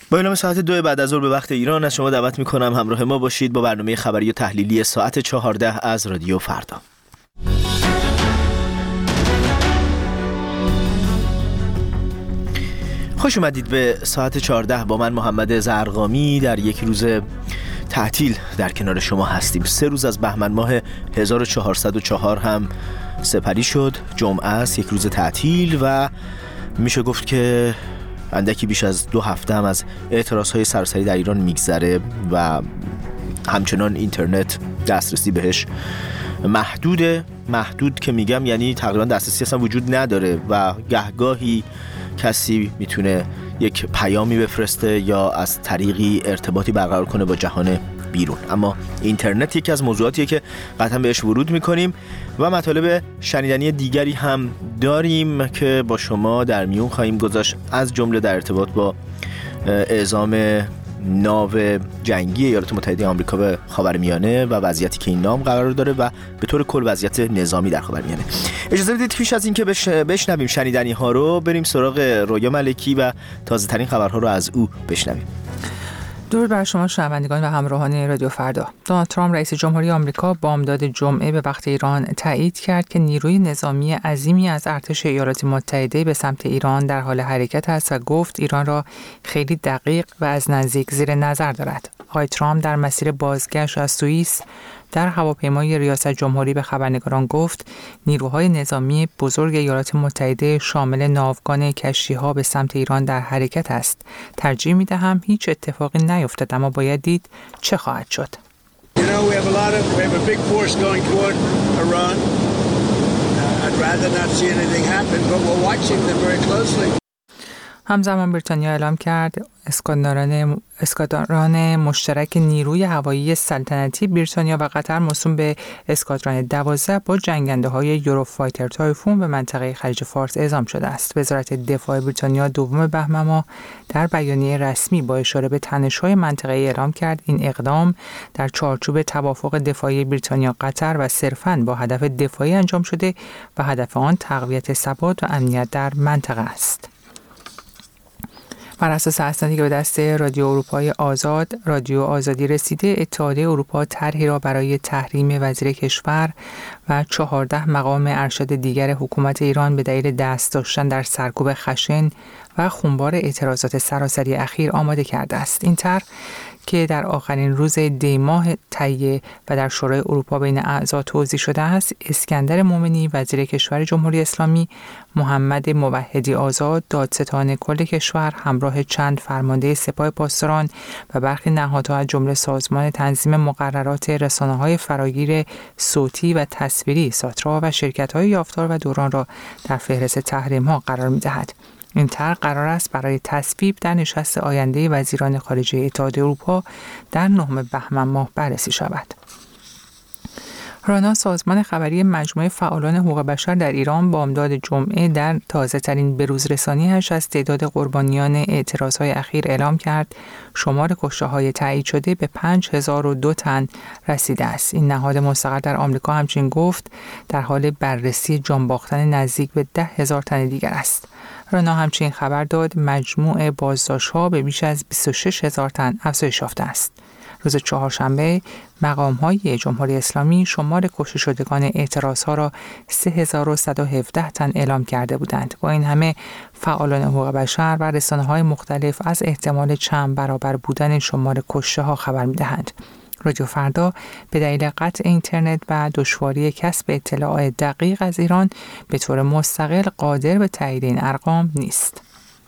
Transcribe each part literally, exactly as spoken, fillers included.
با اعلام ساعت دو بعد از ظهر به وقت ایران از شما دعوت میکنم همراه ما باشید با برنامه خبری و تحلیلی ساعت چهارده از رادیو فردا. خوش اومدید به ساعت چهارده. با من محمد زرقامی در یک روز تعطیل در کنار شما هستیم. سه روز از بهمن ماه هزار و چهارصد و چهار هم سپری شد. جمعه است، یک روز تعطیل و میشه گفت که اندکی بیش از دو هفته هم از اعتراضهای سراسری در ایران میگذره و همچنان اینترنت دسترسی بهش محدوده. محدود که میگم یعنی تقریبا دسترسی اصلا وجود نداره و گهگاهی کسی میتونه یک پیامی بفرسته یا از طریقی ارتباطی برقرار کنه با جهان بیرون. اما اینترنت یکی از موضوعاتیه که قطعا بهش ورود میکنیم و مطالب شنیدنی دیگری هم داریم که با شما در میون خواهیم گذاشت، از جمله در ارتباط با اعزام ناو جنگی ایالات متحده آمریکا به خاورمیانه و وضعیتی که این نام قرار داره و به طور کل وضعیت نظامی در خاورمیانه. اجازه بدید پیش از این که بش... بشنویم شنیدنی ها رو بریم سراغ رویا ملکی و تازه ترین خبرها رو از او بشنویم. درود بر شما شنوندگان و همراهان رادیو فردا. دونالد ترامپ رئیس جمهوری آمریکا بامداد جمعه به وقت ایران تایید کرد که نیروی نظامی عظیمی از ارتش ایالات متحده به سمت ایران در حال حرکت است و گفت ایران را خیلی دقیق و از نزدیک زیر نظر دارد. آقای ترامپ در مسیر بازگشت از سوئیس در هواپیمای ریاست جمهوری به خبرنگاران گفت نیروهای نظامی بزرگ ایالات متحده شامل ناوگان کشتی‌ها به سمت ایران در حرکت است. ترجیح می‌دهم هیچ اتفاقی نیفتد، اما باید دید چه خواهد شد. You know, we have a lot of we have a big force going toward Iran. Uh, I'd rather not see anything happen, but we're watching them very closely. همزمان بریتانیا اعلام کرد اسکادران اسکادران مشترک نیروی هوایی سلطنتی بریتانیا و قطر موسوم به اسکادران دوازده با جنگنده های یوروفایتر تایفون به منطقه خلیج فارس اعزام شده است. وزارت دفاع بریتانیا دوم بهمن ماه در بیانیه رسمی با اشاره به تنش‌های منطقه‌ای اعلام کرد این اقدام در چارچوب توافق دفاعی بریتانیا قطر و صرفاً با هدف دفاعی انجام شده و هدف آن تقویت ثبات و امنیت در منطقه است. بر اساس اسنادی که به دست رادیو اروپای آزاد رادیو آزادی رسیده، اتحادیه اروپا طرحی را برای تحریم وزیر کشور و چهارده مقام ارشد دیگر حکومت ایران به دلیل دست داشتن در سرکوب خشن و خونبار اعتراضات سراسری اخیر آماده کرده است. این طرح که در آخرین روز دی ماه تهیه و در شورای اروپا بین اعضا توضیح شده است، اسکندر مومنی وزیر کشور جمهوری اسلامی، محمد موحدی آزاد دادستان کل کشور همراه چند فرمانده سپاه پاسداران و برخی نهادها از جمله سازمان تنظیم مقررات رسانه‌های فراگیر صوتی و تصویری ساترا و شرکت‌های یافتار و دوران را در فهرست تحریم‌ها قرار می‌دهد. این طرح قرار است برای تصویب در نشست آینده وزیران خارجه اتحادیه اروپا در نهم بهمن ماه بررسی شود. رانا، سازمان خبری مجموعه فعالان حقوق بشر در ایران، بامداد جمعه در تازه‌ترین بروزرسانی‌اش از تعداد قربانیان اعتراض‌های اخیر اعلام کرد شمار کشته‌های تایید شده به پنج هزار و دو تن رسیده است. این نهاد مستقر در آمریکا همچنین گفت در حال بررسی جان باختن نزدیک به ده هزار تن دیگر است. رانا همچنین خبر داد مجموع بازداشت‌ها به بیش از بیست و شش هزار تن افزایش یافته است. روز چهارشنبه مقام‌های جمهوری اسلامی شمار کشته شدگان اعتراض‌ها را سه هزار و صد و هفده تن اعلام کرده بودند. با این همه فعالان حقوق بشر و رسانه‌های مختلف از احتمال چند برابر بودن شمار کشته‌ها خبر می‌دهند. رادیو فردا به دلیل قطع اینترنت و دشواری کسب اطلاعات دقیق از ایران به طور مستقل قادر به تایید این ارقام نیست.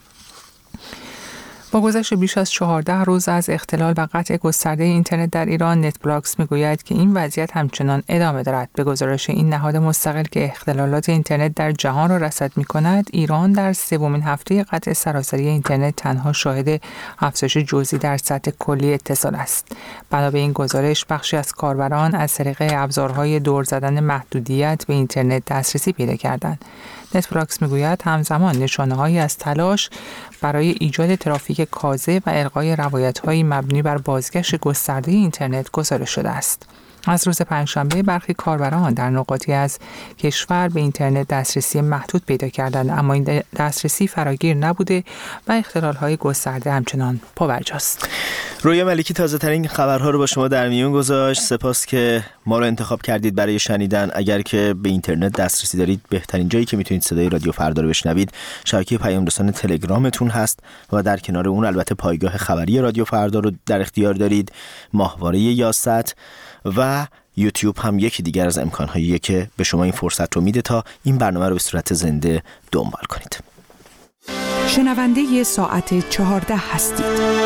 با گذشت بیش از چهارده روز از اختلال و قطع گسترده اینترنت در ایران، نت بلاکس میگوید که این وضعیت همچنان ادامه دارد. به گزارش این نهاد مستقل که اختلالات اینترنت در جهان را رصد می‌کند، ایران در سومین هفته قطع سراسری اینترنت تنها شاهد افزایش جزئی در سطح کلی اتصال است. بنا به این گزارش، بخشی از کاربران از طریق ابزارهای دور زدن محدودیت به اینترنت دسترسی پیدا کردند. نت بلاکس میگوید همزمان نشانه‌هایی از تلاش برای ایجاد ترافیک کاذب و القای روایت‌هایی مبنی بر بازگشت گسترده اینترنت گزارش شده است. از روز پنجشنبه برخی کاربران در نقاطی از کشور به اینترنت دسترسی محدود پیدا کردند، اما این دسترسی فراگیر نبوده و اختلال‌های گسترده همچنان پابرجاست. رویا ملکی تازه ترین خبرها رو با شما در میون گذاشت. سپاس که ما رو انتخاب کردید برای شنیدن. اگر که به اینترنت دسترسی دارید، بهترین جایی که میتونید صدای رادیو فردا رو بشنوید شبکه پیام رسان تلگرامتون هست و در کنار اون البته پایگاه خبری رادیو فردا رو در اختیار دارید. ماهواره یاست و یوتیوب هم یکی دیگر از امکانهاییه که به شما این فرصت رو میده تا این برنامه رو به صورت زنده دنبال کنید. شنونده ساعت چهارده هستید.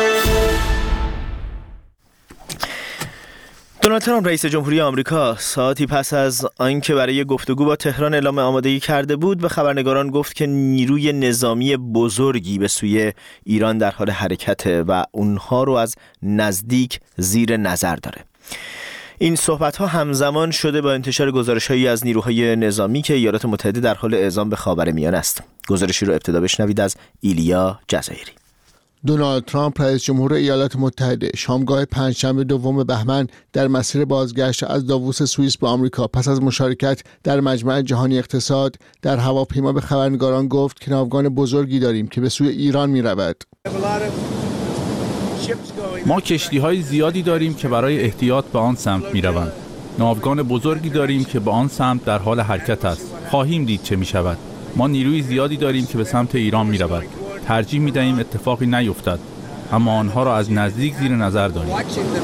دونالد ترامپ رئیس جمهوری آمریکا ساعتی پس از آنکه برای گفتگو با تهران اعلام آمادگی کرده بود، به خبرنگاران گفت که نیروی نظامی بزرگی به سوی ایران در حال حرکته و اونها رو از نزدیک زیر نظر داره. این صحبت‌ها همزمان شده با انتشار گزارش‌هایی از نیروهای نظامی که ایالات متحده در حال اعزام به خاورمیانه است. گزارشی رو ابتدا بشنوید از ایلیا جزایری. دونالد ترامپ رئیس جمهور ایالات متحده شامگاه پنجشنبه دوم بهمن در مسیر بازگشت از داووس سوئیس به آمریکا پس از مشارکت در مجمع جهانی اقتصاد در هواپیما به خبرنگاران گفت که ناوگان بزرگی داریم که به سوی ایران می‌رود. ما کشتی‌های زیادی داریم که برای احتیاط به آن سمت می‌روند. ناوگان بزرگی داریم که به آن سمت در حال حرکت است. خواهیم دید چه می‌شود. ما نیروی زیادی داریم که به سمت ایران می‌رود. ترجیح می‌دهیم اتفاقی نیفتد، اما آنها را از نزدیک زیر نظر داریم.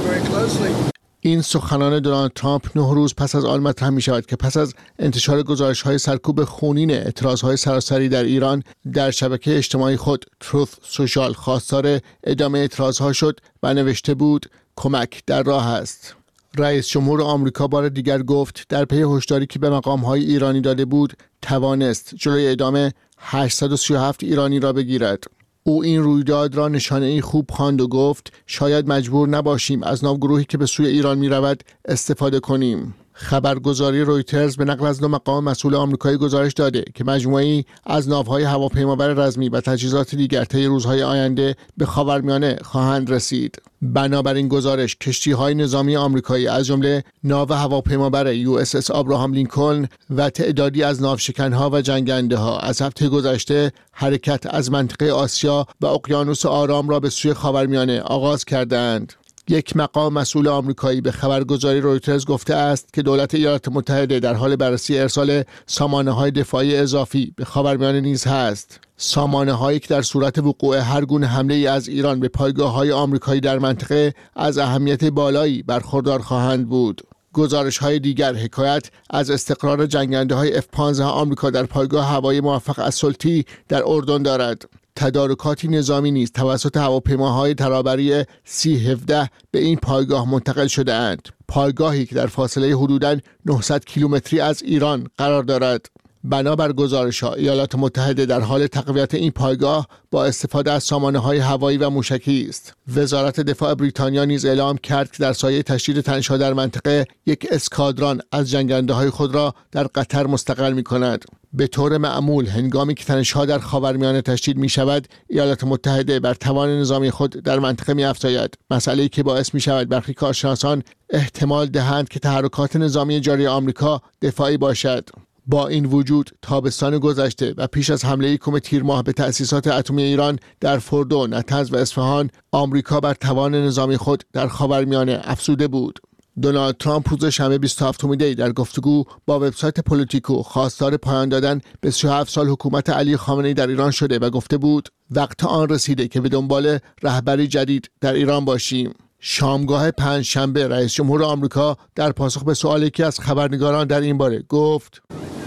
این سخنان دونالد ترامپ نه روز پس از آن مطرح می‌شود که پس از انتشار گزارش‌های سرکوب خونین اعتراض‌های سراسری در ایران در شبکه اجتماعی خود تروث سوشال خواستار ادامه اعتراض‌ها شد و نوشته بود کمک در راه است. رئیس جمهور آمریکا بار دیگر گفت در پی هشداری که به مقام‌های ایرانی داده بود توانست جلوی ادامه هشتصد و سی و هفت ایرانی را بگیرد. او این رویداد را نشانه‌ای خوب خواند و گفت شاید مجبور نباشیم از ناوگروهی که به سوی ایران می‌رود استفاده کنیم. خبرگزاری رویترز به نقل از دو مقام مسئول آمریکایی گزارش داده که مجموعه‌ای از ناوهای هواپیمابر رزمی و تجهیزات دیگر طی روزهای آینده به خاورمیانه خواهند رسید. بنابراین گزارش کشتی‌های نظامی آمریکایی از جمله ناو هواپیمابر یو اس اس آبراهام لینکلن و تعدادی از ناوشکن‌ها و جنگنده‌ها از هفته گذشته حرکت از منطقه آسیا و اقیانوس آرام را به سوی خاورمیانه آغاز کردند. یک مقام مسئول آمریکایی به خبرگزاری رویترز گفته است که دولت ایالات متحده در حال بررسی ارسال سامانه‌های دفاعی اضافی به خاورمیانه نیز هست. سامانه‌هایی که در صورت وقوع هر گونه حمله‌ای از ایران به پایگاه‌های آمریکایی در منطقه از اهمیت بالایی برخوردار خواهند بود. گزارش‌های دیگر حکایت از استقرار جنگنده‌های اف پانزده آمریکا در پایگاه هوایی موفق السلطی در اردن دارد. تدارکاتی نظامی نیز توسط هواپیماهای ترابری سی هفده به این پایگاه منتقل شده اند. پایگاهی که در فاصله حدوداً نهصد کیلومتری از ایران قرار دارد. بنابر گزارش‌ها ایالات متحده در حال تقویت این پایگاه با استفاده از سامانه‌های هوایی و موشکی است. وزارت دفاع بریتانیا نیز اعلام کرد که در سایه تشدید تنش‌ها در منطقه یک اسکادران از جنگنده‌های خود را در قطر مستقر می‌کند. به طور معمول هنگامی که تنش‌ها در خاورمیانه تشدید می‌شود، ایالات متحده بر توان نظامی خود در منطقه می‌افزاید، مسئله‌ای که باعث می‌شود برخی کارشناسان احتمال دهند که تحرکات نظامی جاری آمریکا دفاعی باشد. با این وجود تابستان گذشته و پیش از حمله یکم تیر ماه به تأسیسات اتمی ایران در فردو، نطنز و اصفهان، آمریکا بر توان نظامی خود در خاورمیانه افزوده بود. دونالد ترامپ روز شنبه بیست و هفتم دی در گفتگو با وبسایت پولیتیکو خواستار پایان دادن به سی و هفت سال حکومت علی خامنه‌ای در ایران شده و گفته بود وقت آن رسیده که به دنبال رهبری جدید در ایران باشیم. شامگاه پنجشنبه رئیس جمهور آمریکا در پاسخ به سوالی که از خبرنگاران در این باره گفت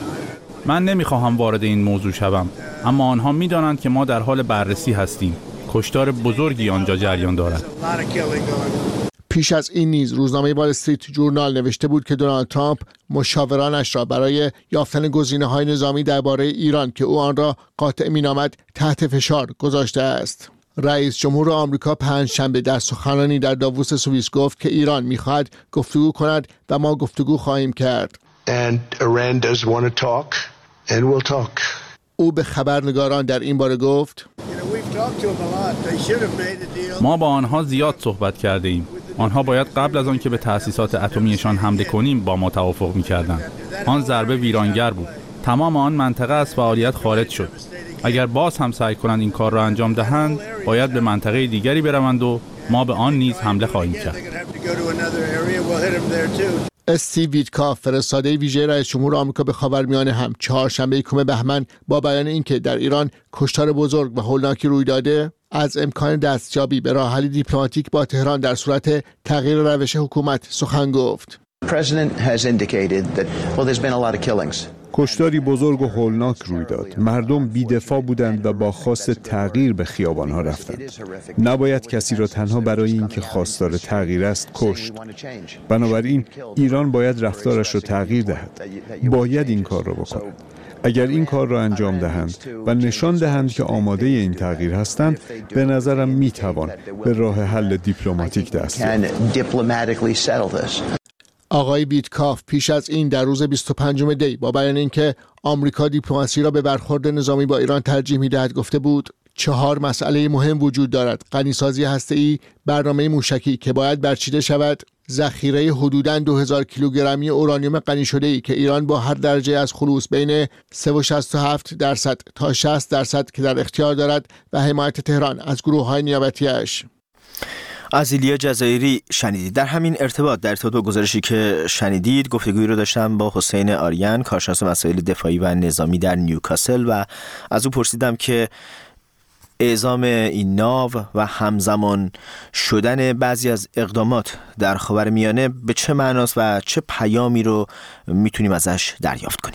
من نمیخواهم وارد این موضوع شوم، اما آنها میدانند که ما در حال بررسی هستیم. کشتار بزرگی آنجا جریان دارد. پیش از این نیز روزنامه وال استریت جورنال نوشته بود که دونالد ترامپ مشاورانش را برای یافتن گزینه‌های نظامی درباره ایران که او آن را قاطع می‌نامد تحت فشار گذاشته است. رئیس جمهور آمریکا پنجشنبه در سخنرانی در داووس سوئیس گفت که ایران می‌خواهد گفتگو کند و ما گفتگو خواهیم کرد. And Iran does want to talk and we'll talk. او به خبرنگاران در این باره گفت ما با آنها زیاد صحبت کرده ایم. آنها باید قبل از آن که به تأسیسات اتمیشان حمله کنیم با ما توافق می‌کردند. آن ضربه ویرانگر بود. تمام آن منطقه از فعالیت خارج شد. اگر باز هم سعی کنند این کار را انجام دهند، باید به منطقه دیگری بروند و ما به آن نیز حمله خواهیم کرد. استیو ویتکاف، فرستاده ویژه رئیس جمهور آمریکا به خاورمیانه، هم چهارشنبه یکم بهمن با بیان اینکه در ایران کشتار بزرگ و هولناکی روی داده، از امکان دستیابی به راه حل دیپلماتیک با تهران در صورت تغییر روش حکومت سخن گفت. کشتاری بزرگ و هولناک روی داد. مردم بی‌دفاع بودند و با خواست تغییر به خیابان‌ها رفتند. نباید کسی را تنها برای اینکه خواستار تغییر است کشت. بنابراین ایران باید رفتارش را تغییر دهد. باید این کار را بکند. اگر این کار را انجام دهند و نشان دهند که آماده این تغییر هستند، به نظرم میتوان به راه حل دیپلماتیک دست یافت. آقای ویتکاف پیش از این در روز بیست و پنجم دی با بیان اینکه آمریکا دیپلماسی را به برخورد نظامی با ایران ترجیح می‌دهد گفته بود چهار مسئله مهم وجود دارد: غنیسازی هسته‌ای، برنامه موشکی که باید برچیده شود، ذخیره حدوداً دو هزار کیلوگرمی اورانیوم غنی شده‌ای که ایران با هر درجه از خلوص بین سه و شصت و هفت درصد تا شصت درصد که در اختیار دارد و حمایت تهران از گروه‌های نیابتی‌اش. از ایلیا جزایری شنیدید. در همین ارتباط در ارتباط با گزارشی که شنیدید گفتگویی رو داشتم با حسین آریان، کارشناس مسائل دفاعی و نظامی در نیوکاسل، و از او پرسیدم که اعزام این ناو و همزمان شدن بعضی از اقدامات در خاورمیانه به چه معناست و چه پیامی رو میتونیم ازش دریافت کنیم.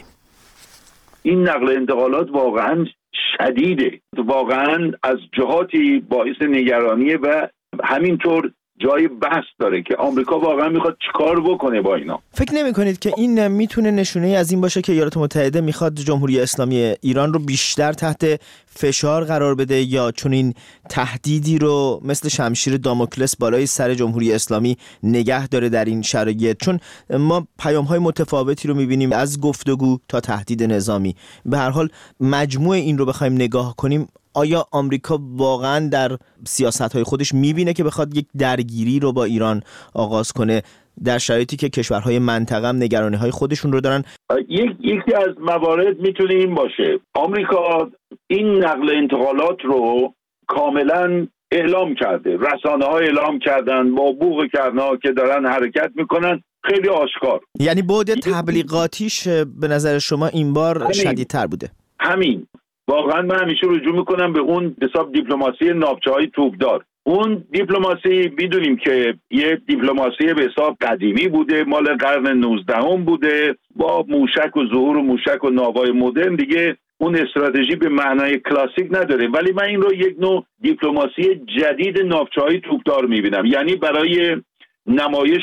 این نقل انتقالات واقعا شدیده، واقعا از جهاتی باعث نگرانیه و همینطور جای بحث داره که آمریکا واقعا میخواد چیکار بکنه با اینا. فکر نمی کنید که این میتونه نشونه از این باشه که ایالات متحده میخواد جمهوری اسلامی ایران رو بیشتر تحت فشار قرار بده، یا چون این تهدیدی رو مثل شمشیر داموکلس بالای سر جمهوری اسلامی نگه داره در این شرایط؟ چون ما پیام‌های متفاوتی رو میبینیم از گفتگو تا تهدید نظامی. به هر حال مجموع این رو بخوایم نگاه کنیم، آیا آمریکا واقعا در سیاست‌های خودش می‌بینه که بخواد یک درگیری رو با ایران آغاز کنه در شرایطی که کشورهای منطقه هم نگرانی‌های خودشون رو دارن؟ یک یکی از موارد میتونه این باشه. آمریکا این نقل انتقالات رو کاملا اعلام کرده، رسانه‌ها اعلام کردن، با بوق کرنا که دارن حرکت میکنن، خیلی آشکار. یعنی بعد تبلیغاتیش به نظر شما این بار شدیدتر بوده؟ همین. واقعا من همیشه رجوع میکنم به اون حساب دیپلماسی ناوچه‌های توپدار. اون دیپلماسی میدونیم که یه دیپلماسی به حساب قدیمی بوده، مال قرن نوزدهم بوده، با موشک و ظهور و موشک و ناوهای مدرن دیگه اون استراتژی به معنای کلاسیک نداره. ولی من این رو یک نوع دیپلماسی جدید ناوچه‌های توپدار میبینم، یعنی برای نمایش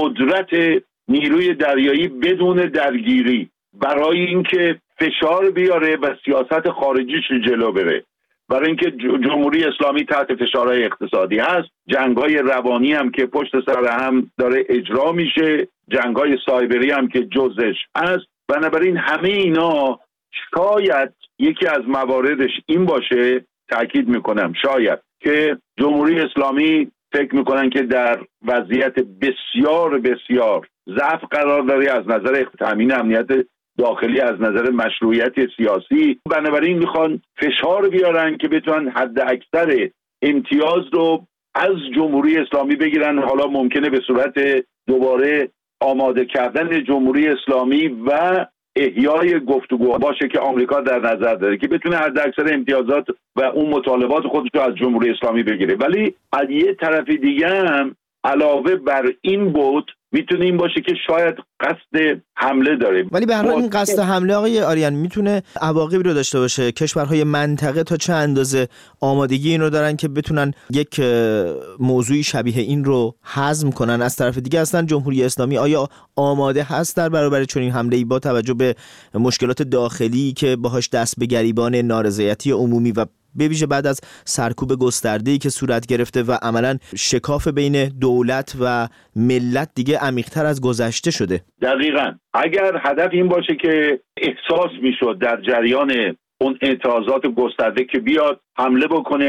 قدرت نیروی دریایی بدون درگیری، برای اینکه فشار بیاره و سیاست خارجیش جلو بره، برای اینکه جمهوری اسلامی تحت فشارهای اقتصادی هست، جنگ‌های روانی هم که پشت سر هم داره اجرا میشه، جنگ‌های سایبری هم که جزش هست. بنابراین همه اینا شاید یکی از مواردش این باشه، تأکید میکنم شاید، که جمهوری اسلامی فکر میکنن که در وضعیت بسیار بسیار ضعف قرار داره از نظر تامین امنیت داخلی، از نظر مشروعیت سیاسی. بنابراین میخوان فشار بیارن که بتونن حد اکثر امتیاز رو از جمهوری اسلامی بگیرن. حالا ممکنه به صورت دوباره آماده کردن جمهوری اسلامی و احیای گفتگو باشه که آمریکا در نظر داره که بتونه حد اکثر امتیازات و اون مطالبات خودش رو از جمهوری اسلامی بگیره. ولی از یه طرف دیگه هم علاوه بر این بود میتونه این باشه که شاید قصد حمله داره. ولی به هر حال این قصد حمله آقای آریان میتونه عواقبی رو داشته باشه. کشورهای منطقه تا چه اندازه آمادگی این رو دارن که بتونن یک موضوعی شبیه این رو هضم کنن؟ از طرف دیگه اصلا جمهوری اسلامی آیا آماده هست در برابر چنین حمله‌ای با توجه به مشکلات داخلی که باهاش دست به گریبان نارضایتی عمومی و به ویژه بعد از سرکوب گسترده‌ای که صورت گرفته و عملاً شکاف بین دولت و ملت دیگه عمیق‌تر از گذشته شده؟ دقیقاً. اگر هدف این باشه که احساس میشد در جریان اون اعتراضات گسترده که بیاد حمله بکنه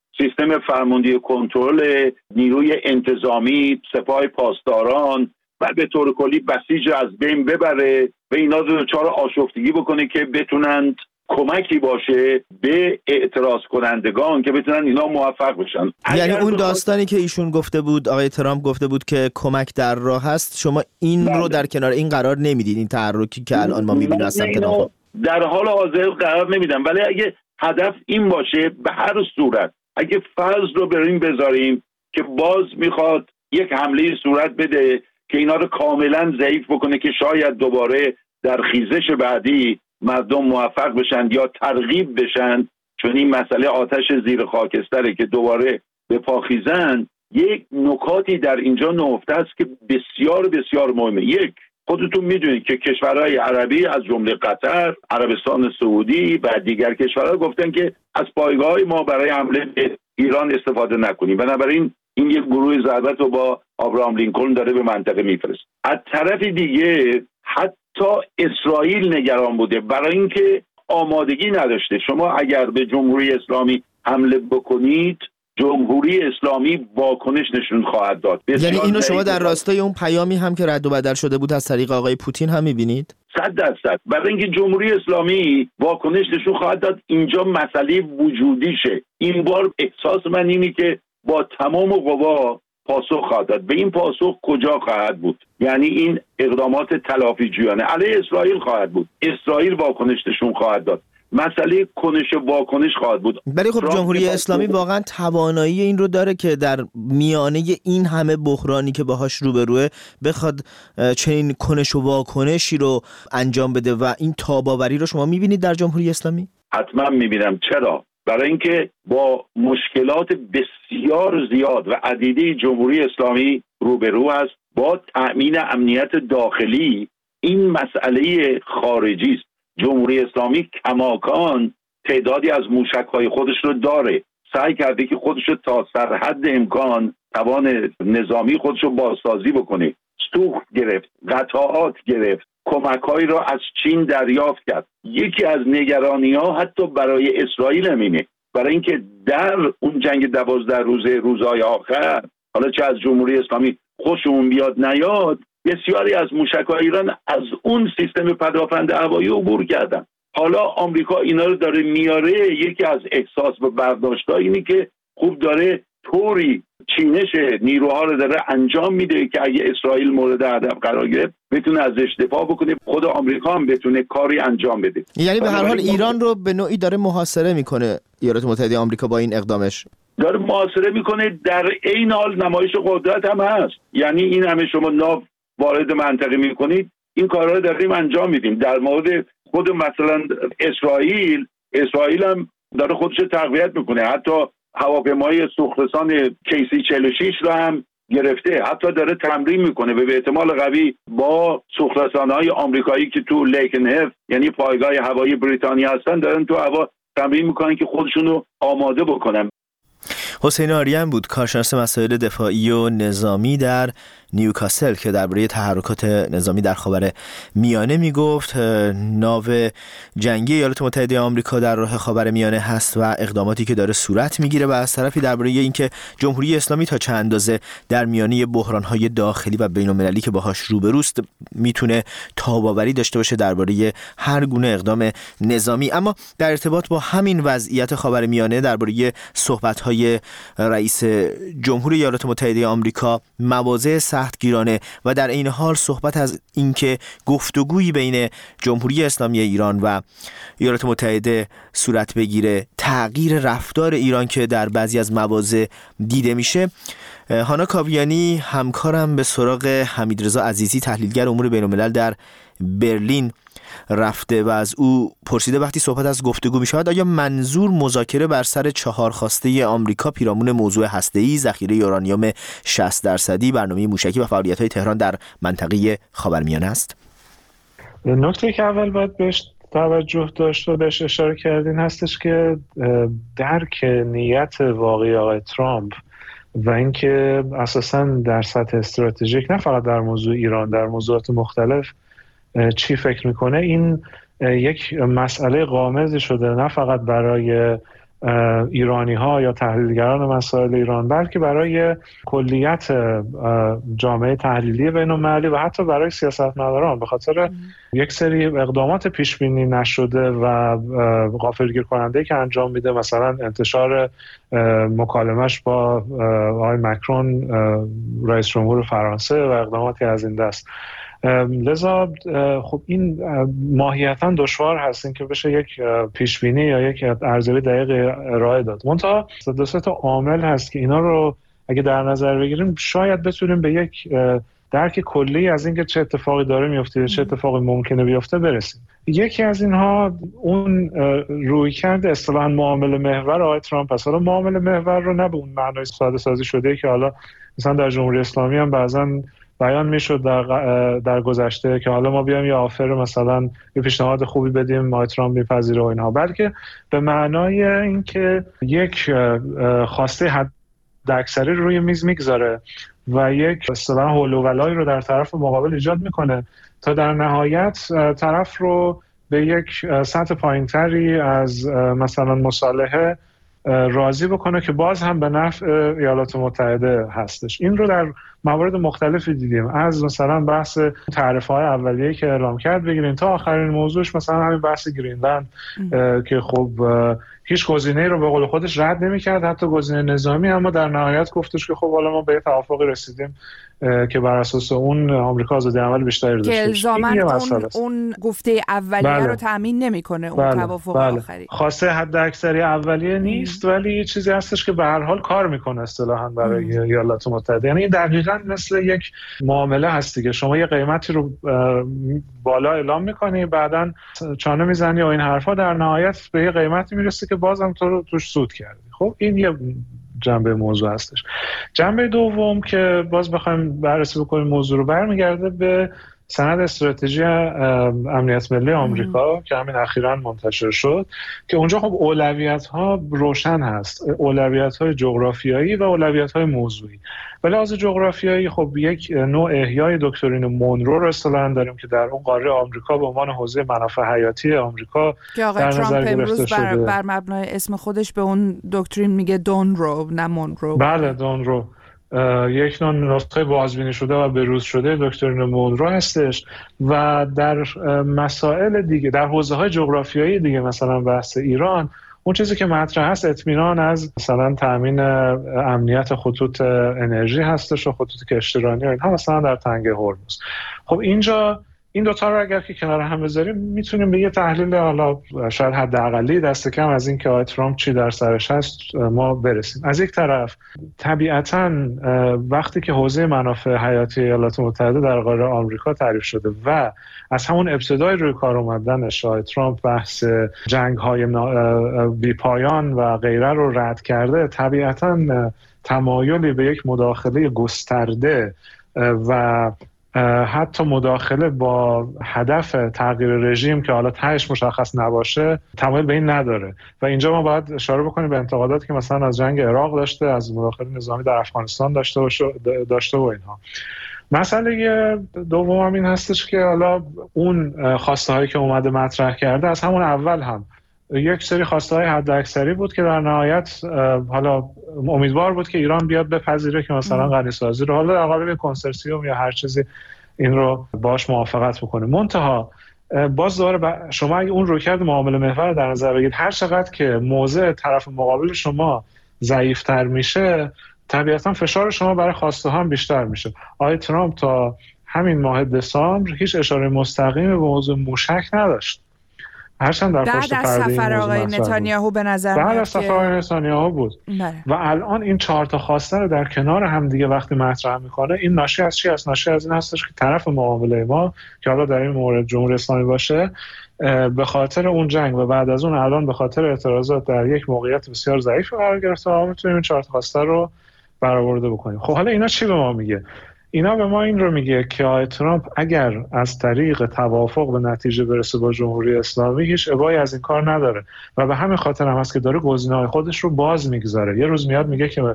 سیستم فرماندهی کنترل نیروی انتظامی، سپاه پاسداران و به طور کلی بسیج از بین ببره و اینا رو دچار آشفتگی بکنه که بتونن کمکی باشه به اعتراض کنندگان که بتونن اینا موفق بشن. یعنی اون داستانی که ایشون گفته بود، آقای ترامپ گفته بود که کمک در راه هست، شما این بله. رو در کنار این قرار نمیدید، این تحرکی که الان ما میبینیم از سمت ناو در حال حاضر قرار نمیدم، ولی اگه هدف این باشه به هر صورت اگه فرض رو بریم بذاریم که باز میخواد یک حمله صورت بده که اینا رو کاملا ضعیف بکنه که شاید دوباره در خیزش بعدی مردم موفق بشن یا ترغیب بشن، چون این مسئله آتش زیر خاکستره که دوباره به پا خیزن. یک نکاتی در اینجا نهفته است که بسیار بسیار مهمه. یک، خودتون میدونید که کشورهای عربی از جمله قطر، عربستان سعودی و دیگر کشورها گفتن که از پایگاه‌های ما برای حمله به ایران استفاده نکنیم. بنابراین این یک گروه ضربت رو با آبراهام لینکلن داره به منطقه میفرست. از طرف دیگه حتی اسرائیل نگران بوده برای اینکه آمادگی نداشته. شما اگر به جمهوری اسلامی حمله بکنید، جمهوری اسلامی واکنش نشون خواهد داد. یعنی اینو شما در راستای اون پیامی هم که رد و بدل شده بود از طریق آقای پوتین هم می‌بینید؟ صد درصد. برای اینکه جمهوری اسلامی واکنش نشون خواهد داد، اینجا مسئله وجودیشه. این بار احساس من اینه که با تمام قوا پاسخ خواهد داد. به این پاسخ کجا خواهد بود؟ یعنی این اقدامات تلافی‌جویانه علیه اسرائیل خواهد بود. اسرائیل واکنش نشون خواهد داد. مسئله کنش واکنش خواهد بود. ولی خب جمهوری اسلامی واقعا توانایی این رو داره که در میانه این همه بحرانی که باهاش روبروه بخواد چنین کنش و واکنشی رو انجام بده و این تاباوری رو شما میبینید در جمهوری اسلامی؟ حتما میبینم. چرا؟ برای اینکه با مشکلات بسیار زیاد و عدیده جمهوری اسلامی روبرو است. با تأمین امنیت داخلی این مسئله خارجی است. جمهوری اسلامی کماکان تعدادی از موشک‌های خودش رو داره، سعی کرده که خودش رو تا سرحد امکان توان نظامی خودش رو بازسازی بکنه. سوخت گرفت، قطعات گرفت، کمک‌هایی را از چین دریافت کرد. یکی از نگرانی‌ها حتی برای اسرائیل همینه، برای اینکه در اون جنگ دوازده روزه روزهای آخر، حالا چه از جمهوری اسلامی خوشمون بیاد نیاد، بسیاری از موشک‌های ایران از اون سیستم پدافند هوایی عبور کردن. حالا آمریکا اینا رو داره میاره. یکی از احساس و برداشت‌ها اینه که خوب داره طوری چینش نیروها رو داره انجام میده که اگه اسرائیل مورد هدف قرار گرفت بتونه ازش دفاع بکنه، خود آمریکا هم بتونه کاری انجام بده. یعنی به هر حال ایران رو به نوعی داره محاصره میکنه ایالات متحده آمریکا با این اقدامش. داره محاصره میکنه، در عین حال نمایش قدرت هم هست. یعنی این همه شما ناو وارد منطقه میکنید، این کارا رو داریم انجام میدیم. در مورد خود مثلا اسرائیل، اسرائیل هم داره خودش تقویت میکنه. حتی هواپیمای سوخترسان کیسی چهل و شش رو هم گرفته، حتی داره تمرین میکنه و به احتمال قوی با سوخترسان‌های آمریکایی که تو لیکنهف یعنی پایگاه هوایی بریتانیا هستن دارن تو هوا تمرین میکنن که خودشونو آماده بکنن. حسین آریان بود، کارشناس مسائل دفاعی و نظامی در نیوکاسل که درباره تحرکات نظامی در خاور میانه میگفت. ناو جنگی ایالات متحده آمریکا در راه خاور میانه هست و اقداماتی که داره صورت میگیره و از طرفی درباره اینکه جمهوری اسلامی تا چند اندازه در میانه بحران‌های داخلی و بین‌المللی که باهاش روبروست میتونه تاباوری داشته باشه درباره هر گونه اقدام نظامی. اما در ارتباط با همین وضعیت خاور میانه، درباره صحبت‌های رئیس جمهور ایالات متحده آمریکا، مواضع سختگیرانه و در این حال صحبت از اینکه گفتگویی بین جمهوری اسلامی ایران و ایالات متحده صورت بگیره، تغییر رفتار ایران که در بعضی از مواضع دیده میشه. هانا کاویانی همکارم به سراغ حمیدرضا عزیزی، تحلیلگر امور بین‌الملل در برلین رفته و از او پرسیده وقتی صحبت از گفتگو می شود آیا منظور مذاکره بر سر چهار خواسته آمریکا پیرامون موضوع هسته‌ای، ذخیره یورانیوم شصت درصدی، برنامه موشکی و فعالیت‌های تهران در منطقه خاورمیانه است؟ نکته که اول باید بهش توجه داشت و بهش اشاره کردین هستش که درک نیت واقعی آقای ترامپ و اینکه اساساً در سطح استراتژیک نه فقط در موضوع ایران، در موضوعات مختلف چی فکر میکنه، این یک مسئله غامضی شده نه فقط برای ایرانی ها یا تحلیلگران مسائل ایران، بلکه برای کلیت جامعه تحلیلی بین المللی و حتی برای سیاستمداران، به خاطر یک سری اقدامات پیش بینی نشده و غافلگیر کننده که انجام میده، مثلا انتشار مکالمش با آقای مکرون رئیس جمهور فرانسه و اقداماتی از این دست. لذا خب این ماهیتا دشوار هست این که بشه یک پیشبینی یا یک ارزیابی دقیق ارائه داد. منتها دو سه تا عامل هست که اینا رو اگه در نظر بگیریم شاید بتونیم به یک درک کلی از اینکه چه اتفاقی داره میفته، چه اتفاقی ممکنه بیفته برسیم. یکی از اینها اون رویکرد اصطلاحاً معامله محور آقای ترامپ است. حالا معامله محور رو نه به اون معنای ساده سازی شده که حالا مثلا در جمهوری اسلامی هم بعضاً بیان میشد در در گذشته که حالا ما بیایم یه آفر مثلا یه پیشنهاد خوبی بدیم ما ترامپ میپذیره و اینها، بلکه به معنای اینکه یک خواسته حداکثری روی میز میگذاره و یک اصطلاحاً حول و ولایی رو در طرف مقابل ایجاد میکنه تا در نهایت طرف رو به یک سطح پایینتری از مثلا مصالحه راضی بکنه که باز هم به نفع ایالات متحده هستش. این رو در موارد مختلفی دیدیم، از مثلا بحث تعرفه‌های اولیه‌ای که اعلام کرد بگیرین تا آخرین موضوعش مثلا همین بحث گرینلند که خب هیچ گزینه‌ای رو به قول خودش رد نمی‌کرد، حتی گزینه نظامی، اما در نهایت گفتش که خب حالا ما به توافقی رسیدیم که بر اساس اون آمریکا آزادی عمل بیشتری داشته باشه. که الزاماً اون اون گفته اولیه بله. رو تامین نمی‌کنه اون بله. توافق بله. آخری. خواسته حداکثری اولیه نیست ام. ولی چیزی هستش که به هر حال کار می‌کنه اصطلاحاً برای ایالات متحده. یعنی دقیقاً مثل یک معامله هستی که شما یه قیمتی رو بالا اعلام می‌کنی، بعداً چانه می‌زنی و این حرفا، در نهایت به یه قیمتی میرسه که بازم تو رو توش سود کردی. خب این یه جنبه موضوع هستش. جنبه دوم که باز بخوایم بررسی بکنیم موضوع رو، برمیگرده به سند استراتژی امنیت ملی آمریکا ام. که همین اخیراً منتشر شد که اونجا خب اولویت‌ها روشن هست، اولویت‌های جغرافیایی و اولویت‌های موضوعی. ولی از جغرافیایی خب یک نوع احیای دکترین مونرو رو اصطلاحاً داریم که در اون قاره آمریکا به عنوان حوزه منافع حیاتی آمریکا که آقای ترامپ امروز بر, بر مبنای اسم خودش به اون دکترین میگه دونرو نه مونرو. بله دونرو، یک نوع نسخه بازبینی شده و بروز شده دکترین مونرو هستش و در مسائل دیگه در حوزه‌های جغرافیایی دیگه مثلا بحث ایران، اون چیزی که مطرح هست اطمینان از مثلا تامین امنیت خطوط انرژی هستش و خطوط کشتیرانی و اینها مثلا در تنگه هرمز. خب اینجا این دوتا رو اگر که کنار هم بذاریم میتونیم به یه تحلیل حالا شاید حداقلی دست کم از این که آقای ترامپ چی در سرش هست ما برسیم. از یک طرف طبیعتاً وقتی که حوزه منافع حیاتی ایالات متحده در قاره آمریکا تعریف شده و از همون ابتدای روی کار اومدنش آقای ترامپ بحث جنگ‌های بی‌پایان و غیره رو رد کرده، طبیعتاً تمایلی به یک مداخله گسترده و حتی مداخله با هدف تغییر رژیم که حالا تهش مشخص نباشه تمایل به این نداره. و اینجا ما باید اشاره بکنیم به انتقاداتی که مثلا از جنگ عراق داشته، از مداخله نظامی در افغانستان داشته و داشته و اینها. مسئله دوم هم این هستش که حالا اون خواسته هایی که اومده مطرح کرده از همون اول هم یک سری خواسته های حداکثری بود که در نهایت حالا امیدوار بود که ایران بیاد بپذیره که مثلا غنی‌سازی رو حالا در قالب کنسرسیوم یا هر چیزی این رو باش موافقت بکنه. منتها باز دوباره شما اگه اون رویکرد معامله محور در نظر بگیرید، هر چقدر که موضع طرف مقابل شما ضعیف‌تر میشه طبیعتا فشار شما برای خواسته ها هم بیشتر میشه. آقای ترامپ تا همین ماه دسامبر هیچ اشاره مستقیمی به موضوع موشک نداشت. هرچند در پشت پرده این سفر آقای نتانیاهو به نظر بعد از سفر آقای نتانیاهو بود بله. و الان این چهار تا خواسته رو در کنار هم دیگه وقتی مطرح میکنه، این ناشی از چی است؟ ناشی از این هستش که طرف معامله ما که حالا در این مورد جمهوری اسلامی باشه به خاطر اون جنگ و بعد از اون الان به خاطر اعتراضات در یک موقعیت بسیار ضعیف قرار گرفته و ما میتونیم این چهار تا خواسته رو برآورده بکنیم. خب حالا اینا چی به ما میگه؟ اینا به ما این رو میگه که آقای ترامپ اگر از طریق توافق به نتیجه برسه با جمهوری اسلامی هیچ ابایی از این کار نداره و به همین خاطر هم هست که داره گزینه‌های خودش رو باز میگذاره. یه روز میاد میگه که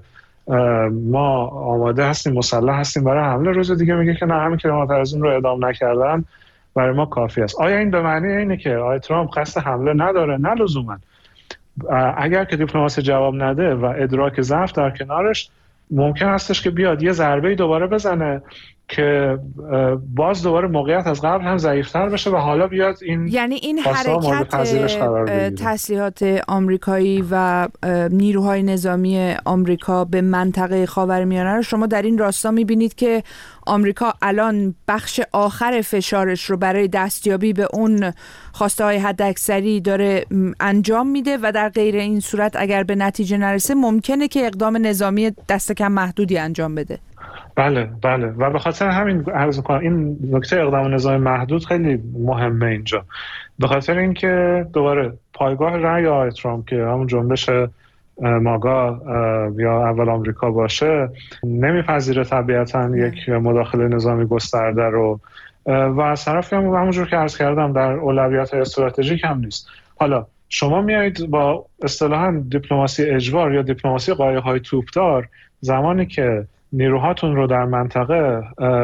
ما آماده هستیم، مسلح هستیم برای حمله، روز دیگه میگه که نه، همین که معترضین رو اعدام نکردن برای ما کافی است. آیا این به معنی اینه که آقای ترامپ قصد حمله نداره؟ نه لزوما. اگر که دیپلماسی جواب نده و ادراک ضعف در کنارش، ممکن هستش که بیاد یه ضربه دوباره بزنه که باز دوباره موقعیت از قبل هم ضعیفتر بشه و حالا بیاد این یعنی این حرکت تسلیحات آمریکایی و نیروهای نظامی آمریکا به منطقه خاورمیانه رو شما در این راستا می‌بینید که آمریکا الان بخش آخر فشارش رو برای دستیابی به اون خواسته‌های حداکثری داره انجام میده و در غیر این صورت اگر به نتیجه نرسه ممکنه که اقدام نظامی دست کم محدودی انجام بده. بله بله و به خاطر همین عرض می‌کنم این نکته اقدام نظامی محدود خیلی مهمه اینجا، به خاطر اینکه دوباره پایگاه رأی آقای ترامپ که همون جنبش ماگا یا اول آمریکا باشه نمیپذیره طبیعتاً یک مداخله نظامی گسترده رو و از طرفی هم همونجور که عرض کردم در اولویت‌های استراتژیک هم نیست. حالا شما میایید با اصطلاحاً دیپلماسی اجبار یا دیپلماسی قایق‌های توپدار، زمانی که نیروهاتون رو در منطقه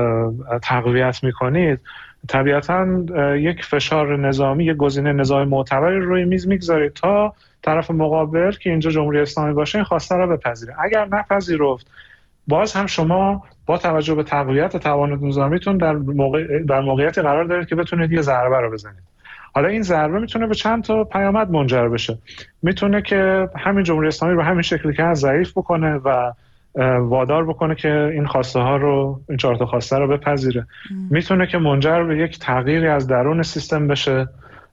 تقویت میکنید طبیعتاً یک فشار نظامی، یک گزینه نظامی معتبری روی میز میگذارید تا طرف مقابل که اینجا جمهوری اسلامی باشه این خواسته رو بپذیره. اگر نپذیرفت باز هم شما با توجه به تقویت توان نظامیتون در موقع در موقعیتی قرار دارید که بتونید یه ضربه رو بزنید. حالا این ضربه میتونه به چند تا پیامد منجر بشه. میتونه که همین جمهوری اسلامی رو همین شکلی که ضعیف بکنه و وادار بکنه که این خواسته ها رو، این چهار تا خواسته رو بپذیره. میتونه که منجر به یک تغییری از درون سیستم بشه،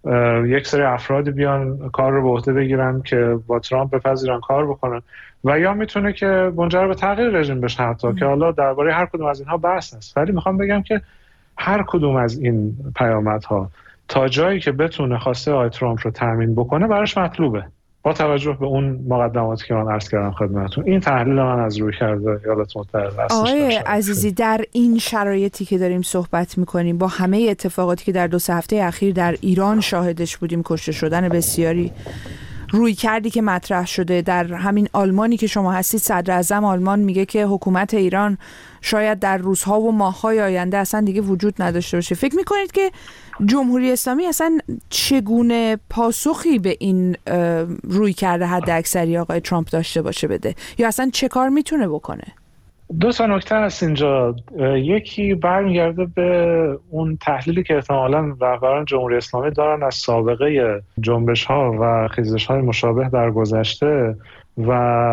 یک سری افرادی بیان کار رو به عهده بگیرن که با ترامپ بپذیرن کار بکنن و یا میتونه که منجر به تغییر رژیم بشه حتی که حالا درباره هر کدوم از اینها بحث هست. ولی میخوام بگم که هر کدوم از این پیامدها تا جایی که بتونه خواسته آقای ترامپ رو تامین بکنه براش مطلوبه، با توجه به اون مقدماتی که من عرض کردم خدمتتون. این تحلیل من از روی کرده ایالات متحده است. آقای عزیزی، در این شرایطی که داریم صحبت میکنیم با همه اتفاقاتی که در دو سه هفته اخیر در ایران شاهدش بودیم، کشته شدن بسیاری، روی کردی که مطرح شده در همین آلمانی که شما هستید، صدر اعظم آلمان میگه که حکومت ایران شاید در روزها و ماه‌های آینده اصلا دیگه وجود نداشته باشه. فکر میکنید که جمهوری اسلامی اصلا چگونه پاسخی به این روی کرده حد اکثری آقای ترامپ داشته باشه بده، یا اصلا چه کار میتونه بکنه؟ دو تا نکته هست اینجا. یکی برمیگرده به اون تحلیلی که احتمالاً رهبران جمهوری اسلامی دارن از سابقه جنبش‌ها و خیزش‌های مشابه در گذشته و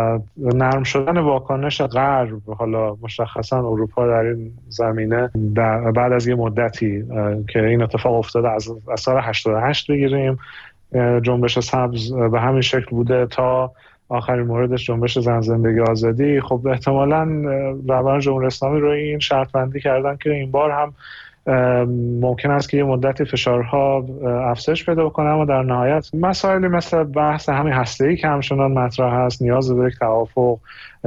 نرم شدن واکنش غرب، حالا مشخصاً اروپا در این زمینه در بعد از یه مدتی که این اتفاق افتاده، از سال هشتاد و هشت بگیریم جنبش سبز به همین شکل بوده تا آخرین موردش جنبش زن زندگی آزادی. خب احتمالاً رهبران جمهوری اسلامی رو این شرط بندی کردن که این بار هم ممکن است که یه مدتی فشارها افزایش پیدا کنه، اما در نهایت مسائلی مثل بحث همین هسته‌ای که همچنان مطرح هست، نیاز به یک توافق،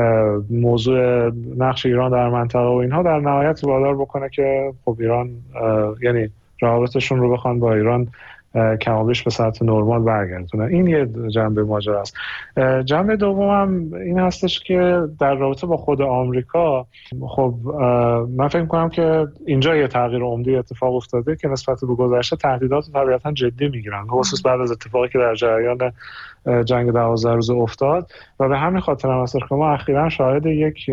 موضوع نقش ایران در منطقه و اینها در نهایت وادار بکنه که خب ایران یعنی روابطشون رو بخوان با ایران کمابیش به سطح نرمال برگردونه. این یه جنبه ماجرا است. جنبه دومم این هستش که در رابطه با خود آمریکا، خب من فکر می‌کنم که اینجا یه تغییر عمده اتفاق افتاده که نسبت به گذشته تهدیدات طبیعتاً جدی میگیرن، خصوص بعد از اتفاقی که در جریان جنگ دوازده روزه افتاد و به همین خاطر هم هستش که ما اخیراً شاهد یک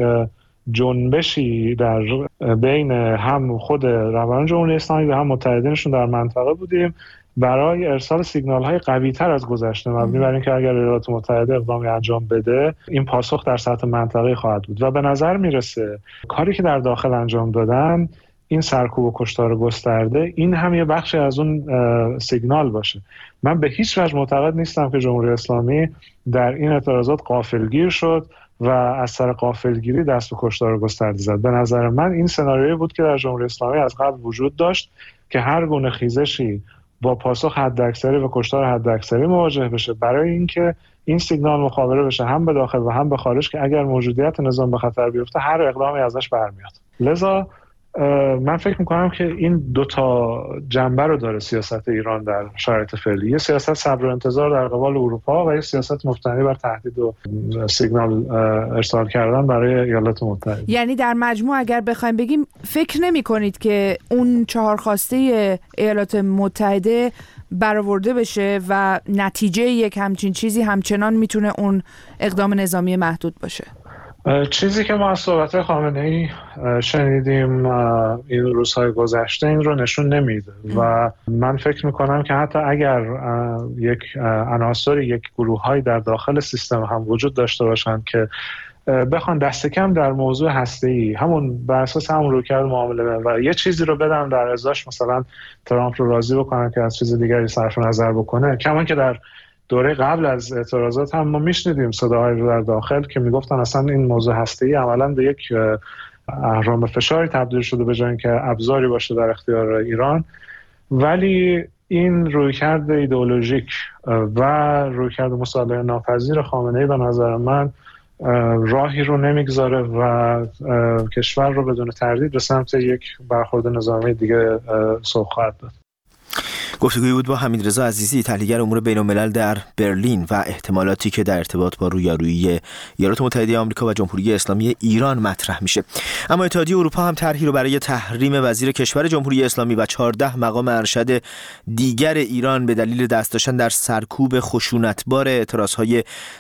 جنبشی در بین هم خود رهبران جمهوری اسلامی و هم متحدینشون در منطقه بودیم برای ارسال سیگنال‌های قوی‌تر از گذشته، مبنی بر اینکه اگر ایالات متحده اقدامی انجام بده این پاسخ در سطح منطقه‌ای خواهد بود و به نظر میرسه کاری که در داخل انجام دادن، این سرکوب و کشتار گسترده، این هم یه بخشی از اون سیگنال باشه. من به هیچ وجه معتقد نیستم که جمهوری اسلامی در این اعتراضات غافلگیر شد و از سر غافلگیری دست به کشتار گسترده زد. به نظر من این سناریویی بود که در جمهوری اسلامی از قبل وجود داشت که هر گونه خیزشی با پاسخ حداکثری و کشتار حداکثری مواجه بشه، برای اینکه این سیگنال مخابره بشه هم به داخل و هم به خارج که اگر موجودیت نظام به خطر بیفته هر اقدامی ازش برمیاد. لذا من فکر میکنم که این دو تا جنبه رو داره سیاست ایران در شرایط فعلی، یه سیاست صبر و انتظار در قبال اروپا و یه سیاست مبتنی بر تهدید و سیگنال ارسال کردن برای ایالات متحده. یعنی در مجموع اگر بخوایم بگیم، فکر نمی کنید که اون چهار خواسته ایالات متحده برآورده بشه و نتیجه یک همچین چیزی همچنان میتونه اون اقدام نظامی محدود باشه؟ چیزی که ما از صحبت خامنه‌ای شنیدیم این روزهای گذشته این رو نشون نمیده و من فکر میکنم که حتی اگر یک عناصر یک گروه‌هایی در داخل سیستم هم وجود داشته باشند که بخوان دست کم در موضوع هسته‌ای همون بر اساس همون رویکرد معامله و یه چیزی رو بدن در ازاش مثلا ترامپ رو راضی بکنن که از چیز دیگری صرف نظر بکنه، کما که در دوره قبل از اعتراضات هم ما میشنیدیم صداهایی رو در داخل که میگفتن اصلا این موضوع هسته‌ای عملاً به یک اهرام فشاری تبدیل شده به جای اینکه ابزاری باشه در اختیار ایران. ولی این رویکرد ایدئولوژیک و رویکرد مصالحه ناپذیر خامنه‌ای به نظر من راهی رو نمیگذاره و کشور رو بدون تردید به سمت یک برخورد نظامی دیگه سوق خواهد داد. گفتگویی بود با حمیدرضا عزیزی، تحلیلگر امور بین‌الملل در برلین و احتمالاتی که در ارتباط با رویارویی ایالات متحده آمریکا و جمهوری اسلامی ایران مطرح میشه. اما اتحادیه اروپا هم طرحی رو برای تحریم وزیر کشور جمهوری اسلامی و چهارده مقام ارشد دیگر ایران به دلیل دست داشتن در سرکوب خشونتبار اعتراضهای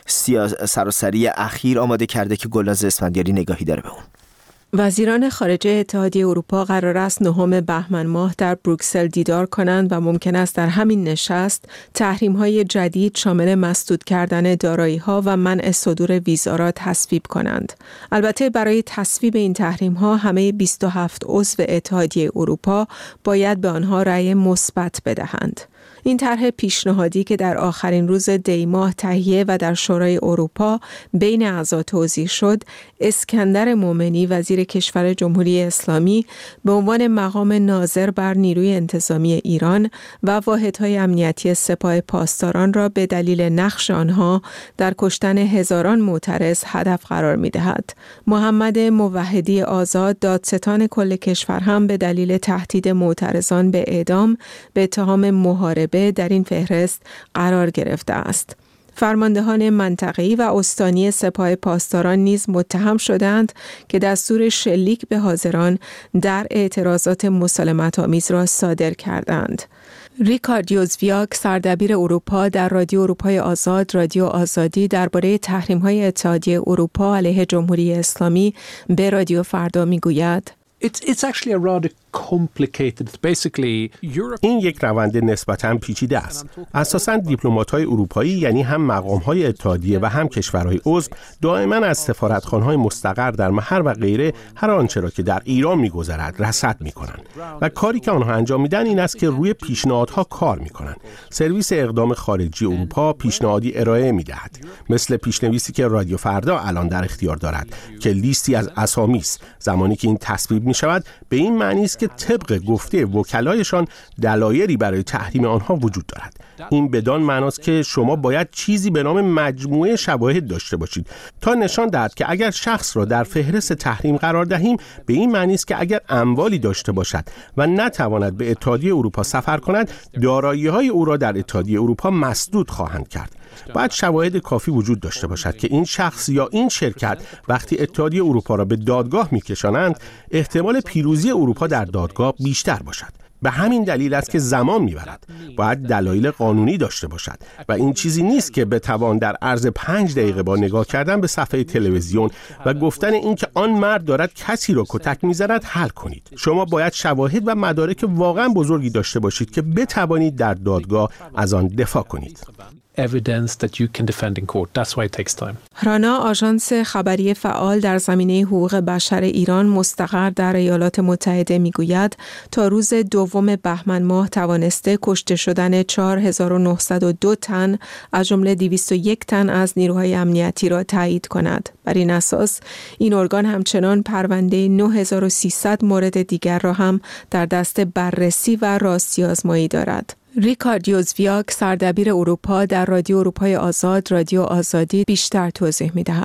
سراسری اخیر آماده کرده که گلناز اسفندیاری نگاهی داره به اون. وزیران خارجه اتحادیه اروپا قرار است نهم بهمن ماه در بروکسل دیدار کنند و ممکن است در همین نشست تحریم‌های جدید شامل مسدود کردن دارایی‌ها و منع صدور ویزا را تصویب کنند. البته برای تصویب این تحریم‌ها همه بیست و هفت عضو اتحادیه اروپا باید به آنها رأی مثبت بدهند. این طرح پیشنهادی که در آخرین روز دی ماه تهیه و در شورای اروپا بین اعضا توضیح شد، اسکندر مومنی وزیر کشور جمهوری اسلامی به عنوان مقام ناظر بر نیروی انتظامی ایران و واحدهای امنیتی سپاه پاسداران را به دلیل نقش آنها در کشتن هزاران معترض هدف قرار می‌دهد. محمد موحدی آزاد دادستان کل کشور هم به دلیل تهدید معترضان به اعدام به اتهام محاربه در این فهرست قرار گرفته است. فرماندهان منطقه‌ای و استانی سپاه پاسداران نیز متهم شدند که دستور شلیک به حاضران در اعتراضات مسالمت‌آمیز را صادر کردند. ریکارد یوزویاک سردبیر اروپا در رادیو اروپای آزاد رادیو آزادی درباره تحریم‌های اتحادیه اروپا علیه جمهوری اسلامی به رادیو فردا می‌گوید: It's, it's actually a rather complicated. Basically, Europe... این یک روند نسبتاً پیچیده است. اساساً دیپلمات‌های اروپایی یعنی هم مقام‌های اتحادیه و هم کشورهای عضو دائما از سفارتخانه‌های مستقر در محل و غیره هر آنچه را که در ایران می‌گذرد رصد می‌کنند و کاری که آنها انجام میدن این است که روی پیشنهادها کار می‌کنند. سرویس اقدام خارجی اروپا پیشنهادی ارائه می‌دهد، مثل پیشنویسی که رادیو فردا الان در اختیار دارد که لیستی از اسامی است. زمانی که این تصویب می‌شود به این معنی است که طبق گفته وکلایشان دلایلی برای تحریم آنها وجود دارد. این بدان معناست که شما باید چیزی به نام مجموعه شواهد داشته باشید تا نشان دهد که اگر شخص را در فهرست تحریم قرار دهیم به این معنی است که اگر اموالی داشته باشد و نتواند به اتحادیه اروپا سفر کند دارایی‌های او را در اتحادیه اروپا مسدود خواهند کرد. باید شواهد کافی وجود داشته باشد که این شخص یا این شرکت وقتی اتحادیه اروپا را به دادگاه می‌کشانند احتمال پیروزی اروپا در دادگاه بیشتر باشد. به همین دلیل است که زمان می‌برد. باید دلایل قانونی داشته باشد و این چیزی نیست که بتوان در عرض پنج دقیقه با نگاه کردن به صفحه تلویزیون و گفتن این که آن مرد دارد کسی را کتک می‌زند حل کنید. شما باید شواهد و مدارک واقعا بزرگی داشته باشید که بتوانید در دادگاه از آن دفاع کنید. evidence that you can defend in court. That's why it takes time. رانا آژانس خبری فعال در زمینه حقوق بشر ایران مستقر در ایالات متحده میگوید تا روز دوم بهمن ماه توانسته کشته شدن چهار هزار و نهصد و دو تن از جمله دویست و یک تن از نیروهای امنیتی را تایید کند. بر این اساس این ارگان همچنان پرونده نه هزار و سیصد مورد دیگر را هم در دست بررسی و راستی‌آزمایی دارد. ریکارد یوزویاک سردبیر اروپا در رادیو اروپای آزاد رادیو آزادی بیشتر توضیح می‌دهد.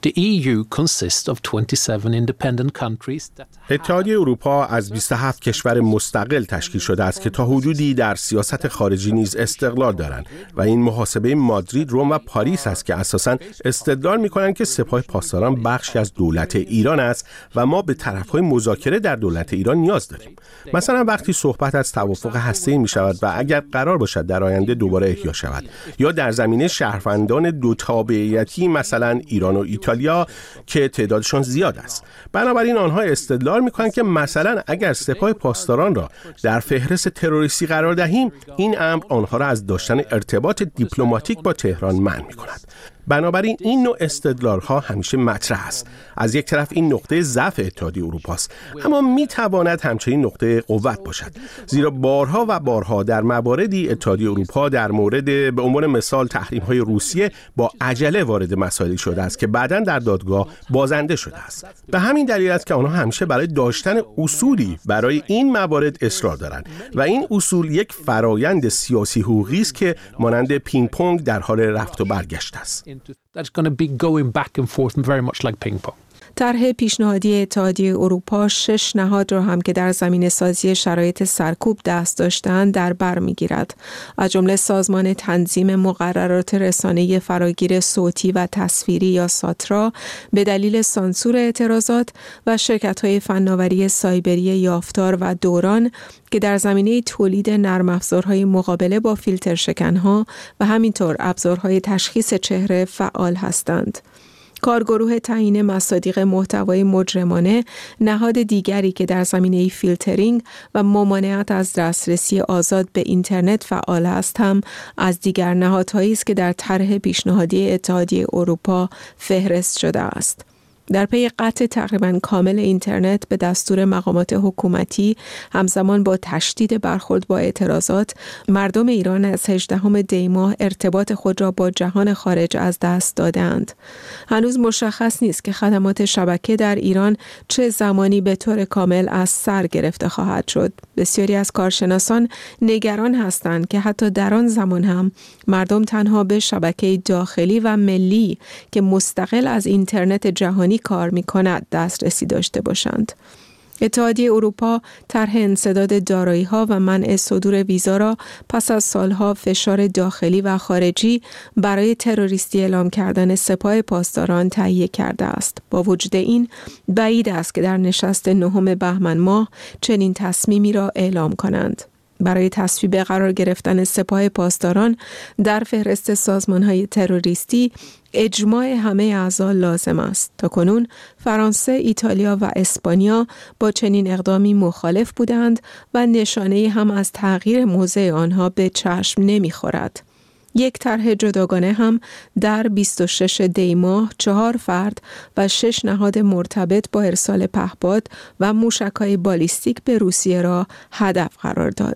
The E U consists of twenty-seven independent countries that اتحادیه اروپا از بیست و هفت کشور مستقل تشکیل شده است که تا حدودی در سیاست خارجی نیز استقلال دارند و این محاسبه مادرید، روم و پاریس است که اساساً استدلال می‌کنند که سپاه پاسداران بخشی از دولت ایران است و ما به طرف‌های مذاکره در دولت ایران نیاز داریم. مثلا وقتی صحبت از توافق هسته‌ای می‌شود و اگر قرار باشد در آینده دوباره احیا شود، یا در زمینه شهروندان دو تابعیتی مثلا ایران و ایتالیا که تعدادشان زیاد است، بنابراین آنها استدلال می‌کنند که مثلا اگر سپاه پاسداران را در فهرست تروریستی قرار دهیم، این امر آنها را از داشتن ارتباط دیپلماتیک با تهران منع می‌کند. بنابراین این نوع استدلال‌ها همیشه مطرح است. از یک طرف این نقطه ضعف اتحادیه اروپا است، اما می‌تواند همچنین نقطه قوت باشد، زیرا بارها و بارها در مواردی اتحادیه اروپا در مورد به عنوان مثال تحریم‌های روسیه با عجله وارد مسائلی شده است که بعداً در دادگاه بازنده شده است. به همین دلیل است که آنها همیشه برای داشتن اصولی برای این موارد اصرار دارند و این اصول یک فرایند سیاسی حقوقی است که مانند پینگ پونگ در حال رفت و برگشت است. that's going to be going back and forth and very much like ping pong. طرح پیشنهادی اتحادیه اروپا شش نهاد را هم که در زمینه سازی شرایط سرکوب دست داشتند در بر می‌گیرد، از جمله سازمان تنظیم مقررات رسانه فراگیر صوتی و تصویری یا ساترا به دلیل سانسور اعتراضات و شرکت‌های فناوری سایبری یافتار و دوران که در زمینه تولید نرم افزارهای مقابله با فیلتر شکنها و همینطور ابزارهای تشخیص چهره فعال هستند. کارگروه تعیین مصادیق محتوای مجرمانه، نهاد دیگری که در زمینه فیلترینگ و ممانعت از دسترسی آزاد به اینترنت فعال است، هم از دیگر نهادهایی است که در طرح پیشنهادی اتحادیه اروپا فهرست شده است. در پی قطع تقریباً کامل اینترنت به دستور مقامات حکومتی همزمان با تشدید برخورد با اعتراضات، مردم ایران از هجدهم دی ماه ارتباط خود را با جهان خارج از دست دادند. هنوز مشخص نیست که خدمات شبکه در ایران چه زمانی به طور کامل از سر گرفته خواهد شد. بسیاری از کارشناسان نگران هستند که حتی در آن زمان هم مردم تنها به شبکه داخلی و ملی که مستقل از اینترنت جهانی کار می کند دسترسی داشته باشند. اتحادیه اروپا طرح انسداد دارایی‌ها و منع صدور ویزا را پس از سالها فشار داخلی و خارجی برای تروریستی اعلام کردن سپاه پاسداران تهیه کرده است. با وجود این بعید است که در نشست نهم بهمن ماه چنین تصمیمی را اعلام کنند. برای تصویب قرار گرفتن سپاه پاسداران در فهرست سازمان‌های تروریستی اجماع همه اعضا لازم است. تاکنون فرانسه، ایتالیا و اسپانیا با چنین اقدامی مخالف بودند و نشانه هم از تغییر موضع آنها به چشم نمی‌خورد. یک طرح جداگانه هم در بیست و شش دی ماه چهار فرد و شش نهاد مرتبط با ارسال پهپاد و موشک‌های بالیستیک به روسیه را هدف قرار داد.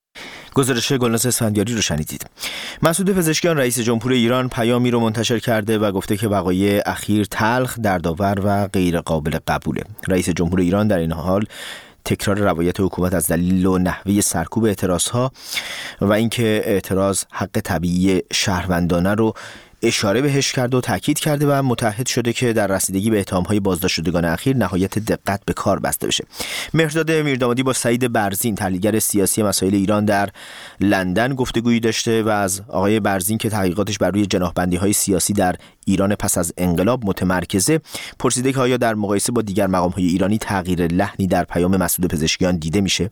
گزارش گلناز اسفندیاری رو شنیدید. مسعود پزشکیان رئیس جمهور ایران پیامی رو منتشر کرده و گفته که وقایع اخیر تلخ، دردآور و غیر قابل قبوله. رئیس جمهور ایران در این حال تکرار روایت حکومت از دلیل و نحوه سرکوب اعتراضها و اینکه اعتراض حق طبیعی شهروندانه رو اشاره بهش کرده و تاکید کرده و متعهد شده که در رسیدگی به اتهام‌های بازداشت شدگان اخیر نهایت دقت به کار بسته بشه. مهرداد میردامادی با سعید برزین تحلیلگر سیاسی مسائل ایران در لندن گفتگویی داشته و از آقای برزین که تحقیقاتش بر روی جناح‌بندی‌های سیاسی در ایران پس از انقلاب متمرکزه پرسیده که آیا در مقایسه با دیگر مقام‌های ایرانی تغییر لحنی در پیام مسعود پزشکیان دیده میشه؟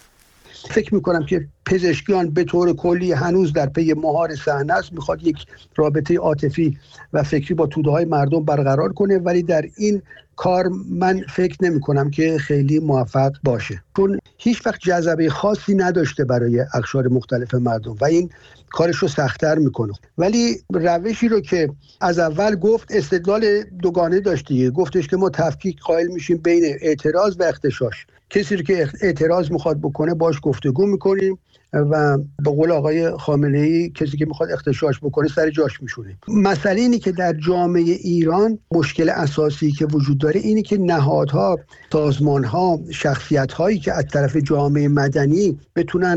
فکر میکنم که پزشکیان به طور کلی هنوز در پی مهار صحنه است، میخواد یک رابطه عاطفی و فکری با توده های مردم برقرار کنه، ولی در این کار من فکر نمی کنم که خیلی موفق باشه، چون هیچ وقت جذبه خاصی نداشته برای اقشار مختلف مردم و این کارش رو سخت‌تر میکنه. ولی روشی رو که از اول گفت استدلال دوگانه داشت، گفتش که ما تفکیک قائل میشیم بین اعتراض و اختشاش. کسی رو که اعتراض میخواد بکنه باش گفتگو میکنیم و به قول آقای خامنه‌ای کسی که میخواد اختشاش بکنه سر جاش میشونه. مسئله اینه که در جامعه ایران مشکل اساسی که وجود داره اینه که نهادها، سازمانها، شخصیت‌هایی که از طرف جامعه مدنی بتونن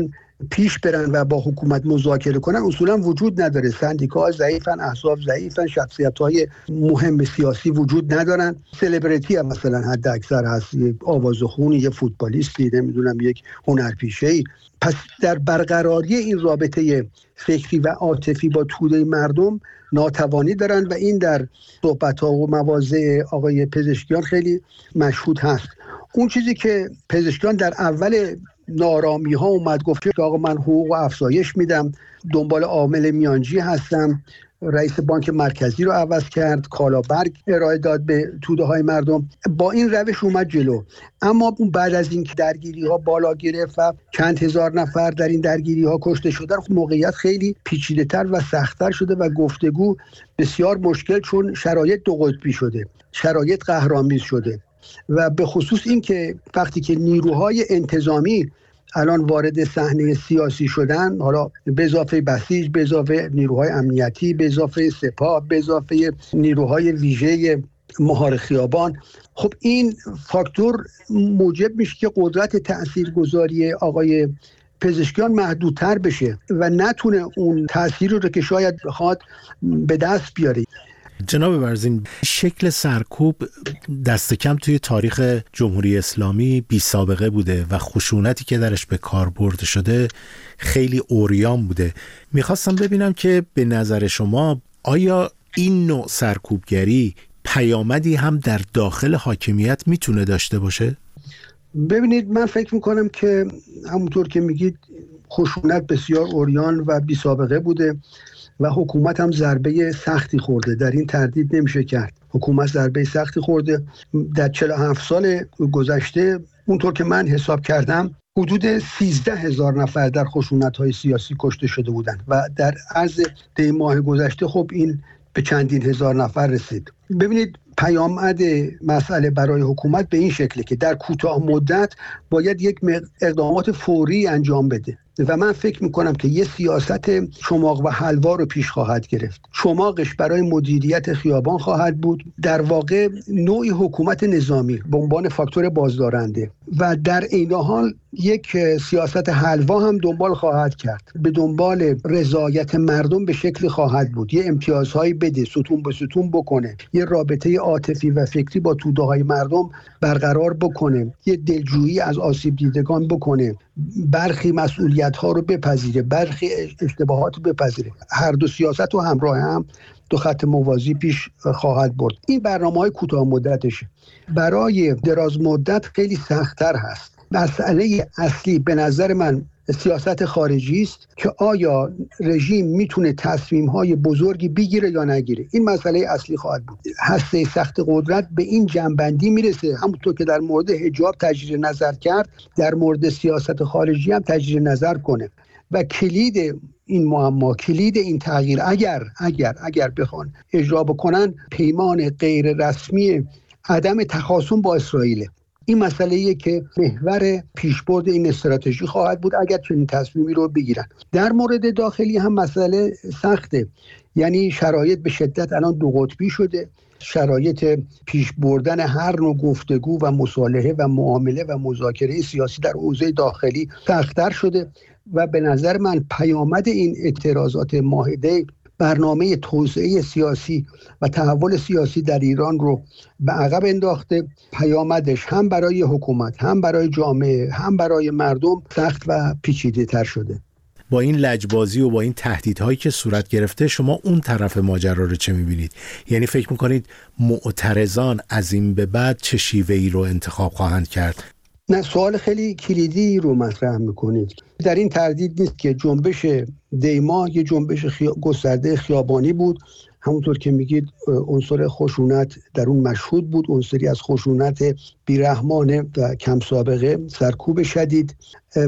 پیش برن و با حکومت مذاکره کنن اصولا وجود نداره. سندیکاها ضعیفن، احزاب ضعیفن، شخصیت‌های مهم سیاسی وجود ندارن. سلبریتی هم مثلا حد اکثر هست، یک آوازخونی، یک فوتبالیستی، نمیدونم یک هنرپیشه‌ای. پس در برقراری این رابطه فکری و عاطفی با توده مردم ناتوانی دارن و این در صحبت‌ها و مواضع آقای پزشکیان خیلی مشهود هست. اون چیزی که پزشکیان در اول نارامی ها اومد گفت که آقا من حقوق و افزایش میدم، دنبال عامل میانجی هستم، رئیس بانک مرکزی رو عوض کرد، کالابرگ ارائه داد به توده های مردم، با این روش اومد جلو. اما بعد از اینکه درگیری ها بالا گرفت و چند هزار نفر در این درگیری ها کشته شدن، موقعیت خیلی پیچیده تر و سخت‌تر شده و گفتگو بسیار مشکل، چون شرایط دو قطبی شده، شرایط قهرآمیز شده. و به خصوص این که وقتی که نیروهای انتظامی الان وارد صحنه سیاسی شدن، حالا به اضافه بسیج، به اضافه نیروهای امنیتی، به اضافه سپاه، به اضافه نیروهای ویژه مهار خیابان، خب این فاکتور موجب میشه که قدرت تاثیرگذاری آقای پزشکیان محدودتر بشه و نتونه اون تأثیر رو که شاید بخواد به دست بیاره. جناب برزین، شکل سرکوب دست کم توی تاریخ جمهوری اسلامی بی سابقه بوده و خشونتی که درش به کار برده شده خیلی عریان بوده. میخواستم ببینم که به نظر شما آیا این نوع سرکوبگری پیامدی هم در داخل حاکمیت میتونه داشته باشه؟ ببینید، من فکر میکنم که همونطور که میگید خشونت بسیار عریان و بی سابقه بوده و حکومت هم ضربه سختی خورده، در این تردید نمیشه کرد. حکومت ضربه سختی خورده. در چهل و هفت سال گذشته اونطور که من حساب کردم حدود سیزده هزار نفر در خشونت‌های سیاسی کشته شده بودند و در عرض ده ماه گذشته خب این به چندین هزار نفر رسید. ببینید، پیامد مسئله برای حکومت به این شکله که در کوتاه مدت باید یک اقدامات فوری انجام بده و من فکر میکنم که یه سیاست چماق و حلوا رو پیش خواهد گرفت. چماقش برای مدیریت خیابان خواهد بود، در واقع نوعی حکومت نظامی به عنوان فاکتور بازدارنده، و در این حال یک سیاست حلوا هم دنبال خواهد کرد، به دنبال رضایت مردم به شکل خواهد بود، یه امتیازهایی بده، ستون به ستون بکنه، یه رابطه عاطفی و فکری با توده های مردم برقرار بکنه، یه دلجویی از آسیب دیدگان بکنه، برخی مسئولیت ها رو بپذیره، برخی اشتباهات رو بپذیره. هر دو سیاست رو همراه هم دو خط موازی پیش خواهد برد. این برنامه‌های کوتاه مدتشه. برای دراز مدت خیلی سخت‌تر هست. مسئله اصلی به نظر من سیاست خارجی است که آیا رژیم میتونه تصمیم‌های بزرگی بگیره یا نگیره. این مسئله اصلی خواهد بود. هسته سخت قدرت به این جنبندی میرسه، همونطور که در مورد حجاب تجدید نظر کرد، در مورد سیاست خارجی هم تجدید نظر کنه و کلید این معما، کلید این تغییر اگر اگر اگر بخوان اجرا بکنن، پیمان غیر رسمی عدم تخاصم با اسرائیل. این مسئله‌ایه که محور پیشبرد این استراتژی خواهد بود اگر چنین تصمیمی رو بگیرن. در مورد داخلی هم مسئله سخته، یعنی شرایط به شدت الان دو قطبی شده. شرایط پیش بردن هر نوع گفتگو و مصالحه و معامله و مذاکره سیاسی در حوزه داخلی سخت‌تر شده و به نظر من پیامد این اعتراضات ماهده برنامه توسعه سیاسی و تحول سیاسی در ایران رو به عقب انداخته. پیامدش هم برای حکومت، هم برای جامعه، هم برای مردم سخت و پیچیده تر شده. با این لجبازی و با این تهدیدهایی که صورت گرفته، شما اون طرف ماجرا رو چه می‌بینید؟ یعنی فکر می‌کنید معترضان از این به بعد چه شیوه‌ای رو انتخاب خواهند کرد؟ نه، سوال خیلی کلیدی رو مطرح میکنید. در این تردید نیست که جنبش دیما یه جنبش خیا... گسترده خیابانی بود. همونطور که میگید عنصر خشونت در اون مشهود بود، عنصری از خشونت بیرحمانه و کم سابقه، سرکوب شدید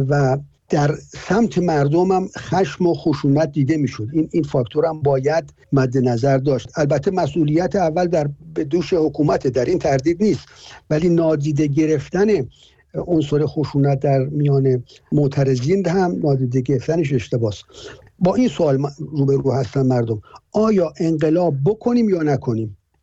و در سمت مردم هم خشم و خشونت دیده میشد. این این فاکتور هم باید مد نظر داشت. البته مسئولیت اول در به دوش حکومت، در این تردید نیست، ولی نادیده گرفتن عنصر خشونت در میان معترضین هم نادیده گرفتنش اشتباهه. با این سوال روبرو هستن مردم: آیا انقلاب بکنیم یا نکنیم؟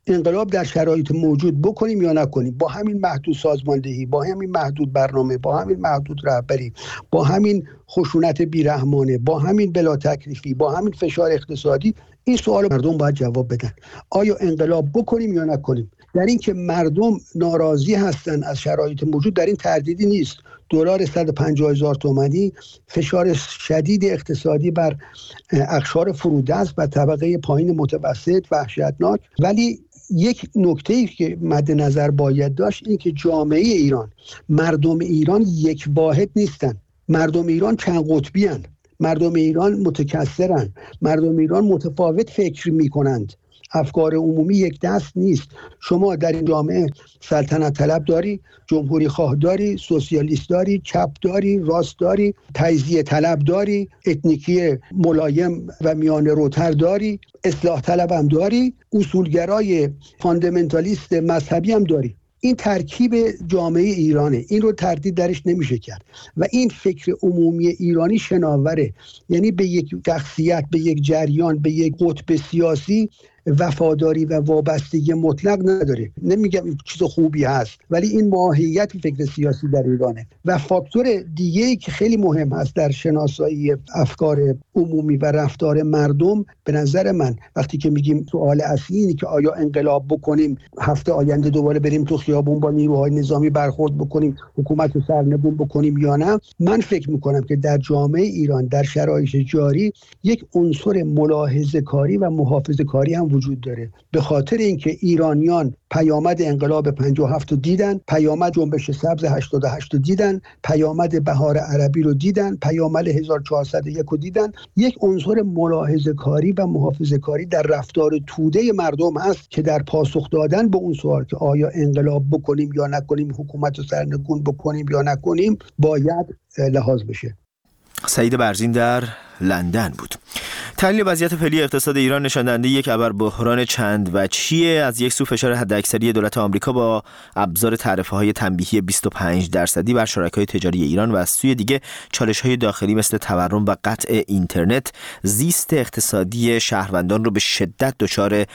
انقلاب در شرایط موجود بکنیم یا نکنیم، با همین محدود سازماندهی، با همین محدود برنامه، با همین محدود رهبری، با همین خشونت بیرحمانه، با همین بلا تکلیفی، با همین فشار اقتصادی، این سوال مردم باید جواب بدن. آیا انقلاب بکنیم یا نکنیم؟ در این که مردم ناراضی هستن از شرایط موجود، در این تردیدی نیست. دلار صد و پنجاه هزار تومانی، فشار شدید اقتصادی بر اقشار فرودست و طبقه پایین متوسط وحشتناک. ولی یک نکته‌ای که مد نظر باید داشت این که جامعه ایران، مردم ایران یک واحد نیستن. مردم ایران چند قطبی هستند. مردم ایران متکثرن. مردم ایران متفاوت فکر میکنند. افکار عمومی یک دست نیست. شما در این جامعه سلطنت طلب داری، جمهوری خواه داری، سوسیالیست داری، چپ داری، راست داری، تجزیه طلب داری، اتنیکی ملایم و میانه روتر داری، اصلاح طلب هم داری، اصولگرای فاندامنتالیست مذهبی هم داری. این ترکیب جامعه ایرانه، این رو تردید درش نمیشه کرد و این فکر عمومی ایرانی شناوره. یعنی به یک شخصیت، به یک جریان، به یک قطب سیاسی وفاداری و وابستگی مطلق نداره. نمیگم این چیز خوبی هست، ولی این ماهیت فکر سیاسی در ایرانه. و فاکتور دیگه‌ای که خیلی مهم هست در شناسایی افکار عمومی و رفتار مردم، به نظر من وقتی که میگیم سوال اصلی اینه که آیا انقلاب بکنیم، هفته آینده دوباره بریم تو خیابون با نیروهای نظامی برخورد بکنیم، حکومت رو سرنگون بکنیم یا نه، من فکر میکنم که در جامعه ایران در شرایط جاری یک عنصر ملاحظه‌کاری و محافظه‌کاری هم وجود داره. به خاطر اینکه ایرانیان پیامد انقلاب پنجاه و هفت رو دیدن، پیامد جنبش سبز هشتاد و هشت رو دیدن، پیامد بهار عربی رو دیدن، پیامد هزار و چهارصد و یک رو دیدن. یک عنصر ملاحظه‌کاری و محافظه‌کاری در رفتار توده مردم هست که در پاسخ دادن به اون سوال که آیا انقلاب بکنیم یا نکنیم، حکومت رو سرنگون بکنیم یا نکنیم، باید لحاظ بشه. سعید برزین در لندن بود. تحلیل وضعیت فعلی اقتصاد ایران نشان دهنده یک ابر بحران چند وجهیه. از یک سو فشار حداکثری دولت آمریکا با ابزار تعرفه‌های تنبیهی بیست و پنج درصدی بر شرکای تجاری ایران و از سوی دیگه چالش‌های داخلی مثل تورم و قطع اینترنت زیست اقتصادی شهروندان رو به شدت دچار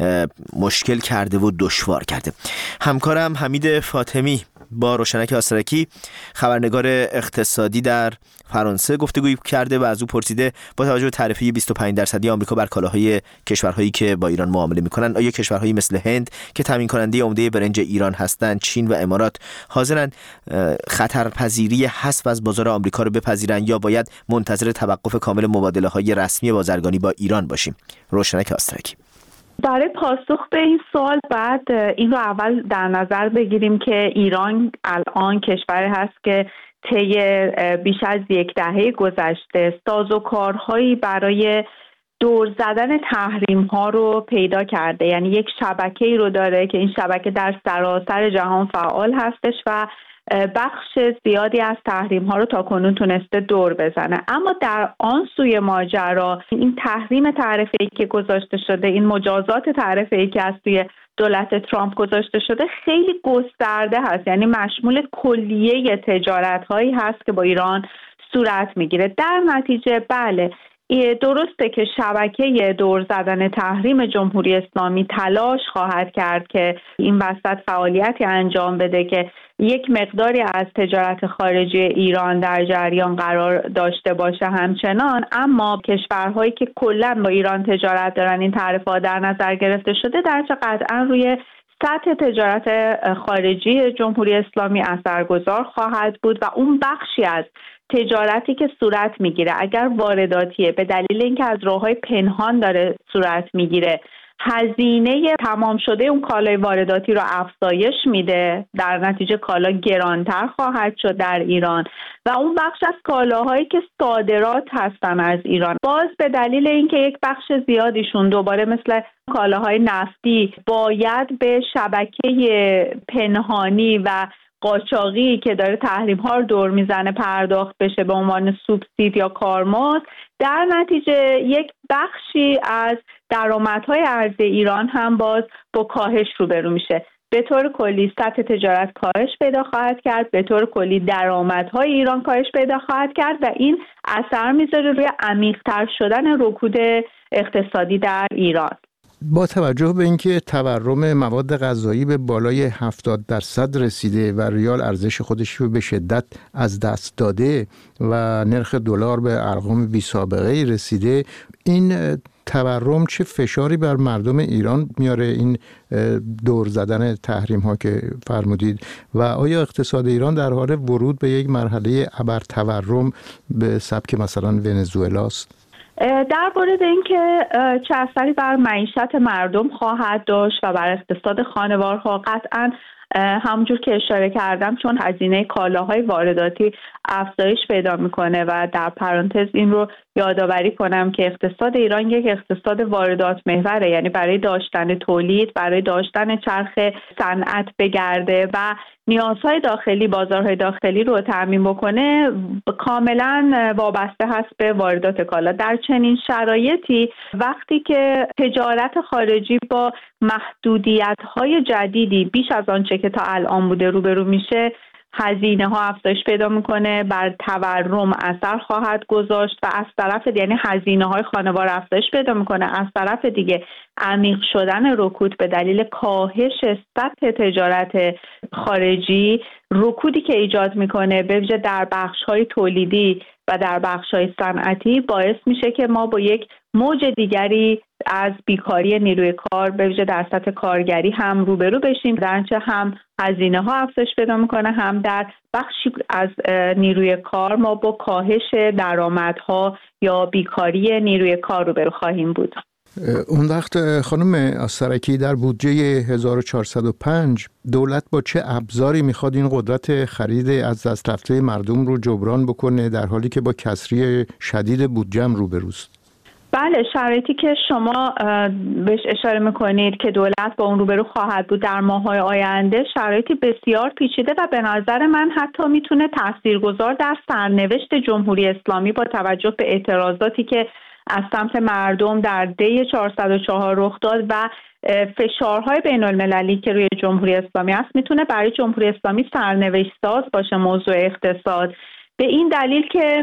مشکل کرده و دشوار کرده. همکارم حمید فاطمی با روشنک آسرکی خبرنگار اقتصادی در فرانسه گفتگویی کرده و از او پرسیده با توجه به تعرفه بیست و پنج درصدی آمریکا بر کالاهای کشورهایی که با ایران معامله می‌کنند، آیا کشورهایی مثل هند که تامین کننده عمده برنج ایران هستند، چین و امارات حاضرند خطرپذیری حذف از بازار آمریکا رو بپذیرند یا باید منتظر توقف کامل مبادله‌های رسمی بازرگانی با ایران باشیم؟ روشنک آسرکی. برای پاسخ به این سوال بعد این رو اول در نظر بگیریم که ایران الان کشوری هست که طی بیش از یک دهه گذشته سازوکارهایی برای دور زدن تحریم ها رو پیدا کرده. یعنی یک شبکه‌ای رو داره که این شبکه در سراسر جهان فعال هستش و بخش زیادی از تحریم ها رو تا کنون تونسته دور بزنه. اما در آن سوی ماجرا این تحریم تعرفه‌ای که گذاشته شده، این مجازات تعرفه‌ای که از سوی دولت ترامپ گذاشته شده خیلی گسترده هست. یعنی مشمول کلیه تجارت هایی هست که با ایران صورت میگیره. در نتیجه بله درسته که شبکه دور زدن تحریم جمهوری اسلامی تلاش خواهد کرد که این وسط فعالیتی انجام بده که یک مقداری از تجارت خارجی ایران در جریان قرار داشته باشه همچنان، اما کشورهایی که کلاً با ایران تجارت دارن این تعرفه‌ها در نظر گرفته شده درجه قطعاً روی سطح تجارت خارجی جمهوری اسلامی اثرگذار خواهد بود و اون بخشی از تجارتی که صورت میگیره اگر وارداتیه به دلیل اینکه از راه‌های پنهان داره صورت میگیره هزینه تمام شده اون کالای وارداتی رو افزایش میده، در نتیجه کالا گرانتر خواهد شد در ایران و اون بخش از کالاهایی که صادرات هستن از ایران باز به دلیل اینکه یک بخش زیادیشون دوباره مثل کالاهای نفتی باید به شبکه پنهانی و قاچاقی که داره تحریم ها رو دور میزنه پرداخت بشه به عنوان سوبسید یا کارمزد، در نتیجه یک بخشی از درآمدهای ارزی ایران هم باز با کاهش روبرو میشه. به طور کلی سطح تجارت کاهش پیدا خواهد کرد، به طور کلی درآمدهای ایران کاهش پیدا خواهد کرد و این اثر میذاره روی عمیق‌تر شدن رکود اقتصادی در ایران. با توجه به اینکه تورم مواد غذایی به بالای هفتاد درصد رسیده و ریال ارزش خودش رو به شدت از دست داده و نرخ دلار به ارقام بی سابقه رسیده، این تورم چه فشاری بر مردم ایران میاره، این دور زدن تحریم ها که فرمودید، و آیا اقتصاد ایران در حال ورود به یک مرحله ابر تورم به سبک مثلا ونزوئلاست؟ در مورد اینکه چه اثری بر معیشت مردم خواهد داشت و بر اقتصاد خانوارها، قطعاً همونجور که اشاره کردم چون هزینه کالاهای وارداتی افزایش پیدا میکنه و در پرانتز این رو یادآوری کنم که اقتصاد ایران یک اقتصاد واردات محوره، یعنی برای داشتن تولید، برای داشتن چرخ صنعت بگرده و نیازهای داخلی، بازارهای داخلی رو تامین بکنه، کاملا وابسته هست به واردات کالا. در چنین شرایطی وقتی که تجارت خارجی با محدودیت‌های جدیدی بیش از آنچه که تا الان بوده روبرو میشه، هزینه ها افزایش پیدا میکنه، بر تورم اثر خواهد گذاشت و از طرف یعنی هزینه های خانوار افزایش پیدا میکنه، از طرف دیگه عمیق شدن رکود به دلیل کاهش سطح تجارت خارجی، رکودی که ایجاد میکنه به ویژه در بخش های تولیدی و در بخش های صنعتی، باعث میشه که ما با یک موج دیگری از بیکاری نیروی کار به ویژه در سطح کارگری هم روبرو بشیم، درنچه هم هزینه ها افزایش پیدا میکنه، هم در بخشی از نیروی کار ما با کاهش درآمدها یا بیکاری نیروی کار روبرو خواهیم بود. اون وقت خانم آسترکی، در بودجه هزار و چهارصد و پنج دولت با چه ابزاری میخواد این قدرت خرید از دست رفته مردم رو جبران بکنه در حالی که با کسری شدید بودجه روبروست؟ بله، شرایطی که شما بهش اشاره میکنید که دولت با اون روبرو خواهد بود در ماه‌های آینده، شرایطی بسیار پیچیده و به نظر من حتی میتونه تاثیرگذار در سرنوشت جمهوری اسلامی با توجه به اعتراضاتی که از سمت مردم در دی چهارصد و چهار رخ داد و فشارهای بین المللی که روی جمهوری اسلامی است، میتونه برای جمهوری اسلامی سرنوشت ساز باشه موضوع اقتصاد، به این دلیل که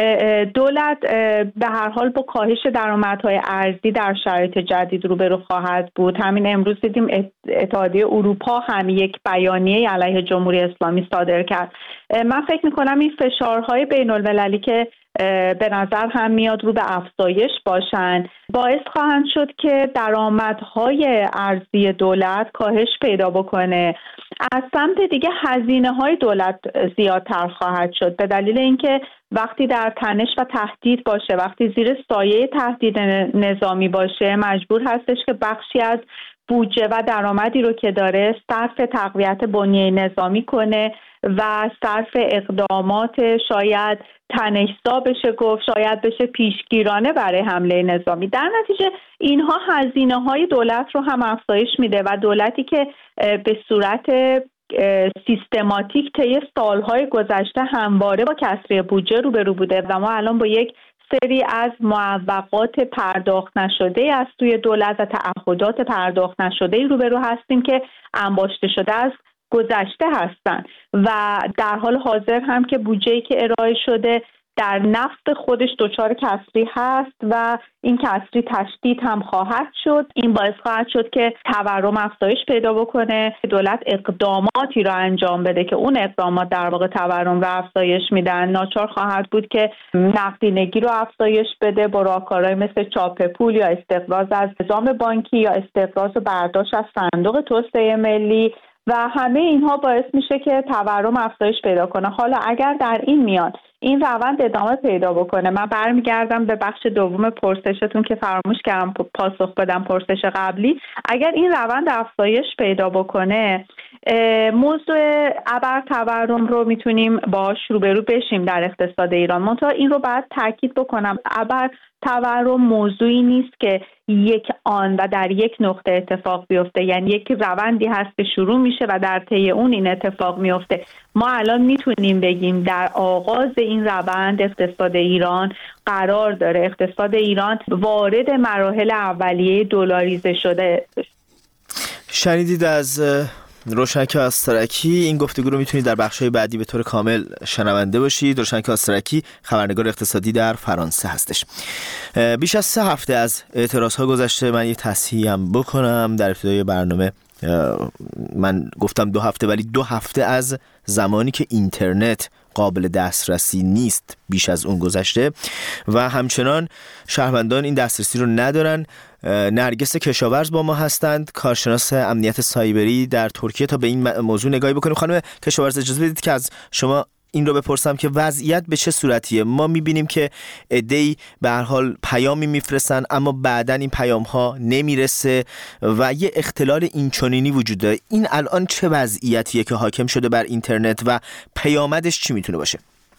دولت به هر حال با کاهش درآمدهای ارزی در شرایط جدید روبرو خواهد بود. همین امروز دیدیم اتحادیه اروپا هم یک بیانیه علیه جمهوری اسلامی صادر کرد. من فکر می‌کنم این فشارهای بین المللی که به نظر هم میاد رو به افزایش باشن، باعث خواهند شد که درآمدهای ارزی دولت کاهش پیدا بکنه. از سمت دیگه هزینه‌های دولت زیادتر خواهد شد به دلیل اینکه وقتی در تنش و تهدید باشه، وقتی زیر سایه تهدید نظامی باشه، مجبور هستش که بخشی از بودجه و درآمدی رو که داره صرف تقویت بنیه نظامی کنه و صرف اقدامات شاید تنش‌زا بشه گفت، شاید بشه پیشگیرانه برای حمله نظامی. در نتیجه اینها هزینه‌های دولت رو هم افزایش میده و دولتی که به صورت سیستماتیک طی سالهای گذشته همواره با کسری بودجه روبرو بوده و ما الان با یک سری از معوقات پرداخت نشده از سوی دولت و تعهدات پرداخت نشده روبرو هستیم که انباشته شده از گذشته هستند و در حال حاضر هم که بودجه‌ای که ارائه شده در نفس خودش دچار کسری هست و این کسری تشدید هم خواهد شد. این باعث خواهد شد که تورم افزایش پیدا بکنه، دولت اقداماتی را انجام بده که اون اقدامات در واقع تورم را افزایش میدن. ناچار خواهد بود که نقدینگی رو افزایش بده با راهکارهای مثل چاپ پول یا استقراض از نظام بانکی یا استقراض و برداشت از صندوق توسعه ملی و همه اینها باعث میشه که تورم افزایش پیدا کنه. حالا اگر در این میان این روند ادامه پیدا بکنه، من برمیگردم به بخش دوم پرسشتون که فراموش کردم پاسخ بدم پرسش قبلی، اگر این روند افزایش پیدا بکنه، موضوع ابر تورم رو میتونیم باش روبرو بشیم در اقتصاد ایران. منتها این رو باید تاکید بکنم، ابر تورم موضوعی نیست که یک آن و در یک نقطه اتفاق بیفته، یعنی یک روندی هست که شروع میشه و در طی اون این اتفاق میفته. ما الان میتونیم بگیم در آغاز این روند اقتصاد ایران قرار داره، اقتصاد ایران وارد مراحل اولیه دلاریزه شده. شنیدید از روشنک آسترکی. این گفتگو رو میتونید در بخش‌های بعدی به طور کامل شنونده باشید. روشنک آسترکی خبرنگار اقتصادی در فرانسه هستش. بیش از سه هفته از اعتراض‌ها گذشته. من یه تصحیح هم بکنم. در ابتدای برنامه من گفتم دو هفته، ولی دو هفته از زمانی که اینترنت قابل دسترسی نیست بیش از اون گذشته و همچنان شهروندان این دسترسی رو ندارن. نرگس کشاورز با ما هستند، کارشناس امنیت سایبری در ترکیه، تا به این موضوع نگاهی بکنیم. خانم کشاورز اجازه بدید که از شما این رو بپرسم که وضعیت به چه صورتیه؟ ما میبینیم که عده‌ای به هر حال پیامی میفرستن اما بعداً این پیام ها نمیرسه و یه اختلال اینچنینی وجود داره. این الان چه وضعیتیه که حاکم شده بر اینترنت و پیامدش چی میتونه باشه؟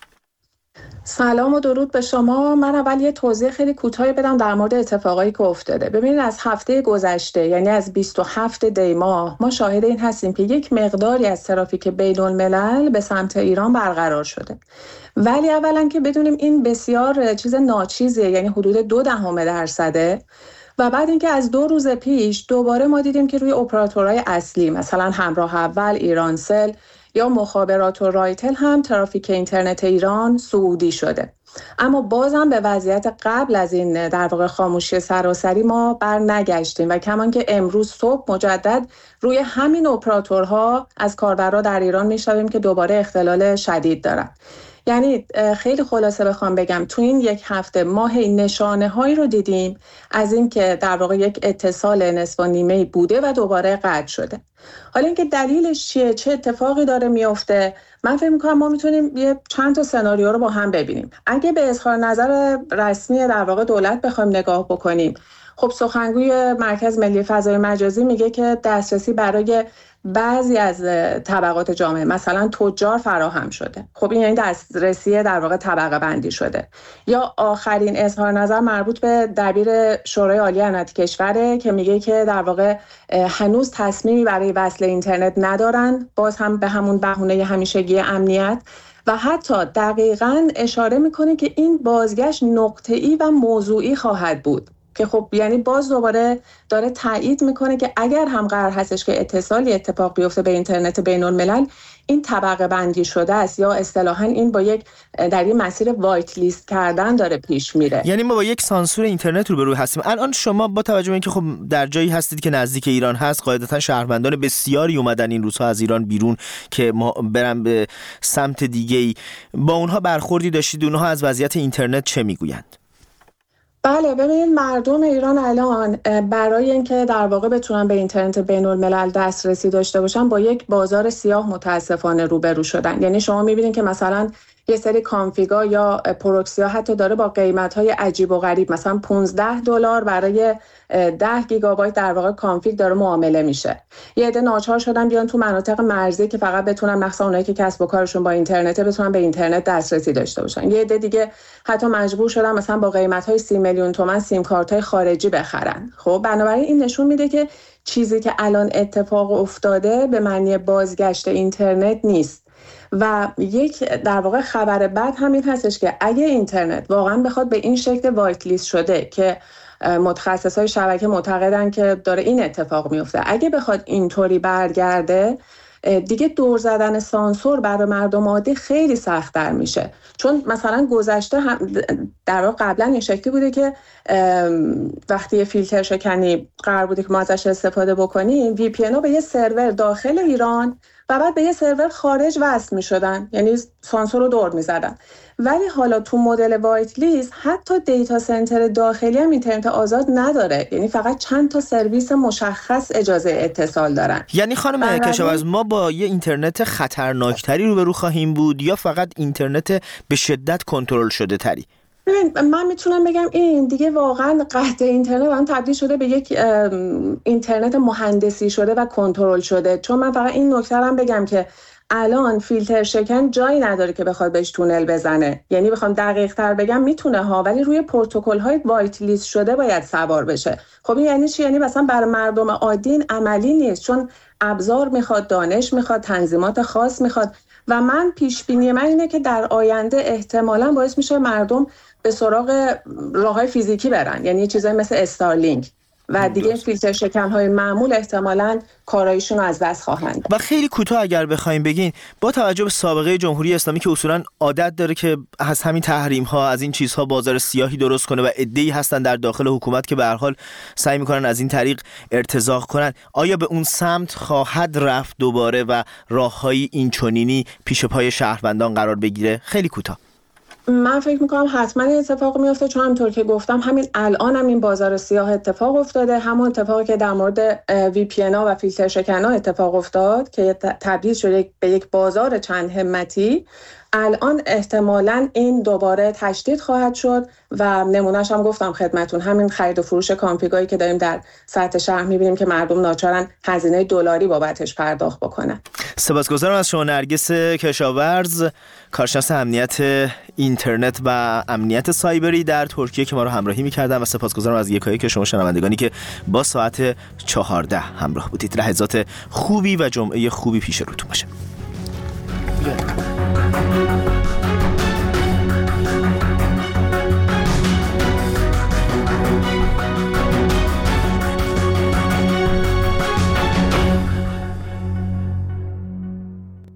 سلام و درود به شما. من اول یه توضیح خیلی کوتاهی بدم در مورد اتفاقایی که افتاده. ببینید از هفته گذشته، یعنی از بیست و هفتم دی ماه، ما شاهد این هستیم که یک مقداری از ترافیک بین الملل به سمت ایران برقرار شده. ولی اولا که بدونیم این بسیار چیز ناچیزیه، یعنی حدود دو دهم درصده. و بعد اینکه از دو روز پیش دوباره ما دیدیم که روی اپراتورهای اصلی مثلا همراه اول، ایرانسل یا مخابرات و رایتل هم ترافیک اینترنت ایران صعودی شده. اما بازم به وضعیت قبل از این در واقع خاموشی سراسری ما بر نگشتیم و کمان که امروز صبح مجدد روی همین اپراتورها از کاربرا در ایران میشنویم که دوباره اختلال شدید دارن. یعنی خیلی خلاصه بخوام بگم تو این یک هفته ماه نشانه هایی رو دیدیم از این که در واقع یک اتصال نصف و نیمه بوده و دوباره قطع شده. حالا اینکه دلیلش چیه، چه اتفاقی داره میفته، من فکر می‌کنم ما میتونیم یه چند تا سناریو رو با هم ببینیم. اگه به اظهار نظر رسمی در واقع دولت بخوایم نگاه بکنیم، خب سخنگوی مرکز ملی فضای مجازی میگه که دسترسی برای بعضی از طبقات جامعه مثلا تجار فراهم شده. خب این یعنی دسترسی در واقع طبقه بندی شده. یا آخرین اظهار نظر مربوط به دبیر شورای عالی امنیت کشوره که میگه که در واقع هنوز تصمیمی برای وصل اینترنت ندارن، باز هم به همون بهونه همیشگی امنیت، و حتی دقیقاً اشاره میکنه که این بازگشت نقطه‌ای و موضوعی خواهد بود که خب یعنی باز دوباره داره تایید میکنه که اگر هم قرار هستش که اتصالی اتفاق بیفته به اینترنت بین الملل، این طبقه بندی شده است یا اصطلاحاً این با یک در این مسیر وایت لیست کردن داره پیش میره. یعنی ما با یک سانسور اینترنت روبرو هستیم. الان شما با توجه به اینکه خب در جایی هستید که نزدیک ایران هست، قاعدتاً شهروندان بسیاری اومدن این روزها از ایران بیرون که ما برن به سمت دیگه‌ای، با اونها برخوردی داشتید؟ اونها از وضعیت اینترنت چه میگویند؟ بله، ببینید مردم ایران الان برای اینکه در واقع بتونن به اینترنت بین الملل دسترسی داشته باشن با یک بازار سیاه متاسفانه روبرو شدن. یعنی شما میبینید که مثلا یه سری کانفیگا یا پروکسیا حتی داره با قیمت‌های عجیب و غریب، مثلا پانزده دلار برای ده گیگابایت در واقع کانفیگ داره معامله میشه. یه عده ناچار شدن بیان تو مناطق مرزی که فقط بتونن مثلا اونایی که کسب و کارشون با اینترنت بتونن به اینترنت دسترسی داشته باشن. یه عده دیگه حتی مجبور شدن مثلا با قیمت‌های سی میلیون تومان سیم کارت‌های خارجی بخرن. خب بنابراین این نشون میده که چیزی که الان اتفاق افتاده به معنی بازگشت اینترنت نیست. و یک در واقع خبر بد همین هستش که اگه اینترنت واقعا بخواد به این شکل وایت لیست شده که متخصصای شبکه معتقدن که داره این اتفاق میفته، اگه بخواد اینطوری برگرده دیگه دور زدن سانسور برای مردم عادی خیلی سخت‌تر میشه. چون مثلا گذشته هم در واقع قبلا این شکلی بوده که وقتی فیلتر شکنی قرار بوده که ما ازش استفاده بکنیم، وی پی ان ها به یه سرور داخل ایران و بعد به یه سرور خارج وصل می‌شدن، یعنی سانسور رو دور می‌زدن. ولی حالا تو مدل وایت لیست حتی دیتا سنتر داخلی هم اینترنت آزاد نداره، یعنی فقط چند تا سرویس مشخص اجازه اتصال دارن. یعنی خانم کشاورز ما با یه اینترنت خطرناکتری روبرو خواهیم بود یا فقط اینترنت به شدت کنترل شده تری؟ ببین من میتونم بگم این دیگه واقعا قطع اینترنت هم تبدیل شده به یک اینترنت مهندسی شده و کنترل شده. چون من فقط این نکته هم بگم که الان فیلتر شکن جایی نداره که بخواد بهش تونل بزنه. یعنی بخوام دقیق تر بگم میتونه ها، ولی روی پروتکل های وایت لیست شده باید سوار بشه. خب این یعنی چی؟ یعنی مثلا برای مردم عادی این عملی نیست، چون ابزار میخواد، دانش میخواد، تنظیمات خاص میخواد. و من پیش بینی من اینه که در آینده احتمالاً باعث میشه مردم به سراغ راههای فیزیکی برن، یعنی چیزایی مثل استارلینک. و دیگه فیلتر شکن‌های معمول احتمالاً کارایشون رو از دست خواهند. و خیلی کوتاه اگر بخوایم بگین، با توجه به سابقه جمهوری اسلامی که اصولاً عادت داره که از همین تحریم‌ها، از این چیزها بازار سیاهی درست کنه و عده‌ای هستن در داخل حکومت که به هر حال سعی می‌کنن از این طریق ارتزاق کنن، آیا به اون سمت خواهد رفت دوباره و راه‌های اینچنینی پیش پای شهروندان قرار بگیره؟ خیلی کوتاه. من فکر میکنم حتما این اتفاق میفته، چون همونطور که گفتم همین الان هم این بازار سیاه اتفاق افتاده، همون اتفاقی که در مورد وی پی ان ها و فیلتر شکن ها اتفاق افتاد که تبدیل شده به یک بازار چند همتی. الان احتمالاً این دوباره تشدید خواهد شد و نمونهش هم گفتم خدمتون، همین خرید و فروش کامپیگایی که داریم در سطح شهر میبینیم که مردم ناچارن هزینه دلاری بابتش پرداخت بکنن. سپاسگزارم از شما نرگس کشاورز، کارشناس امنیت اینترنت و امنیت سایبری در ترکیه که ما رو همراهی می‌کردن، و سپاسگزارم از یکایی که شما شنوندگانی که با ساعت چهارده همراه بودید. لحظات خوبی و جمعه خوبی پیش روتون باشه.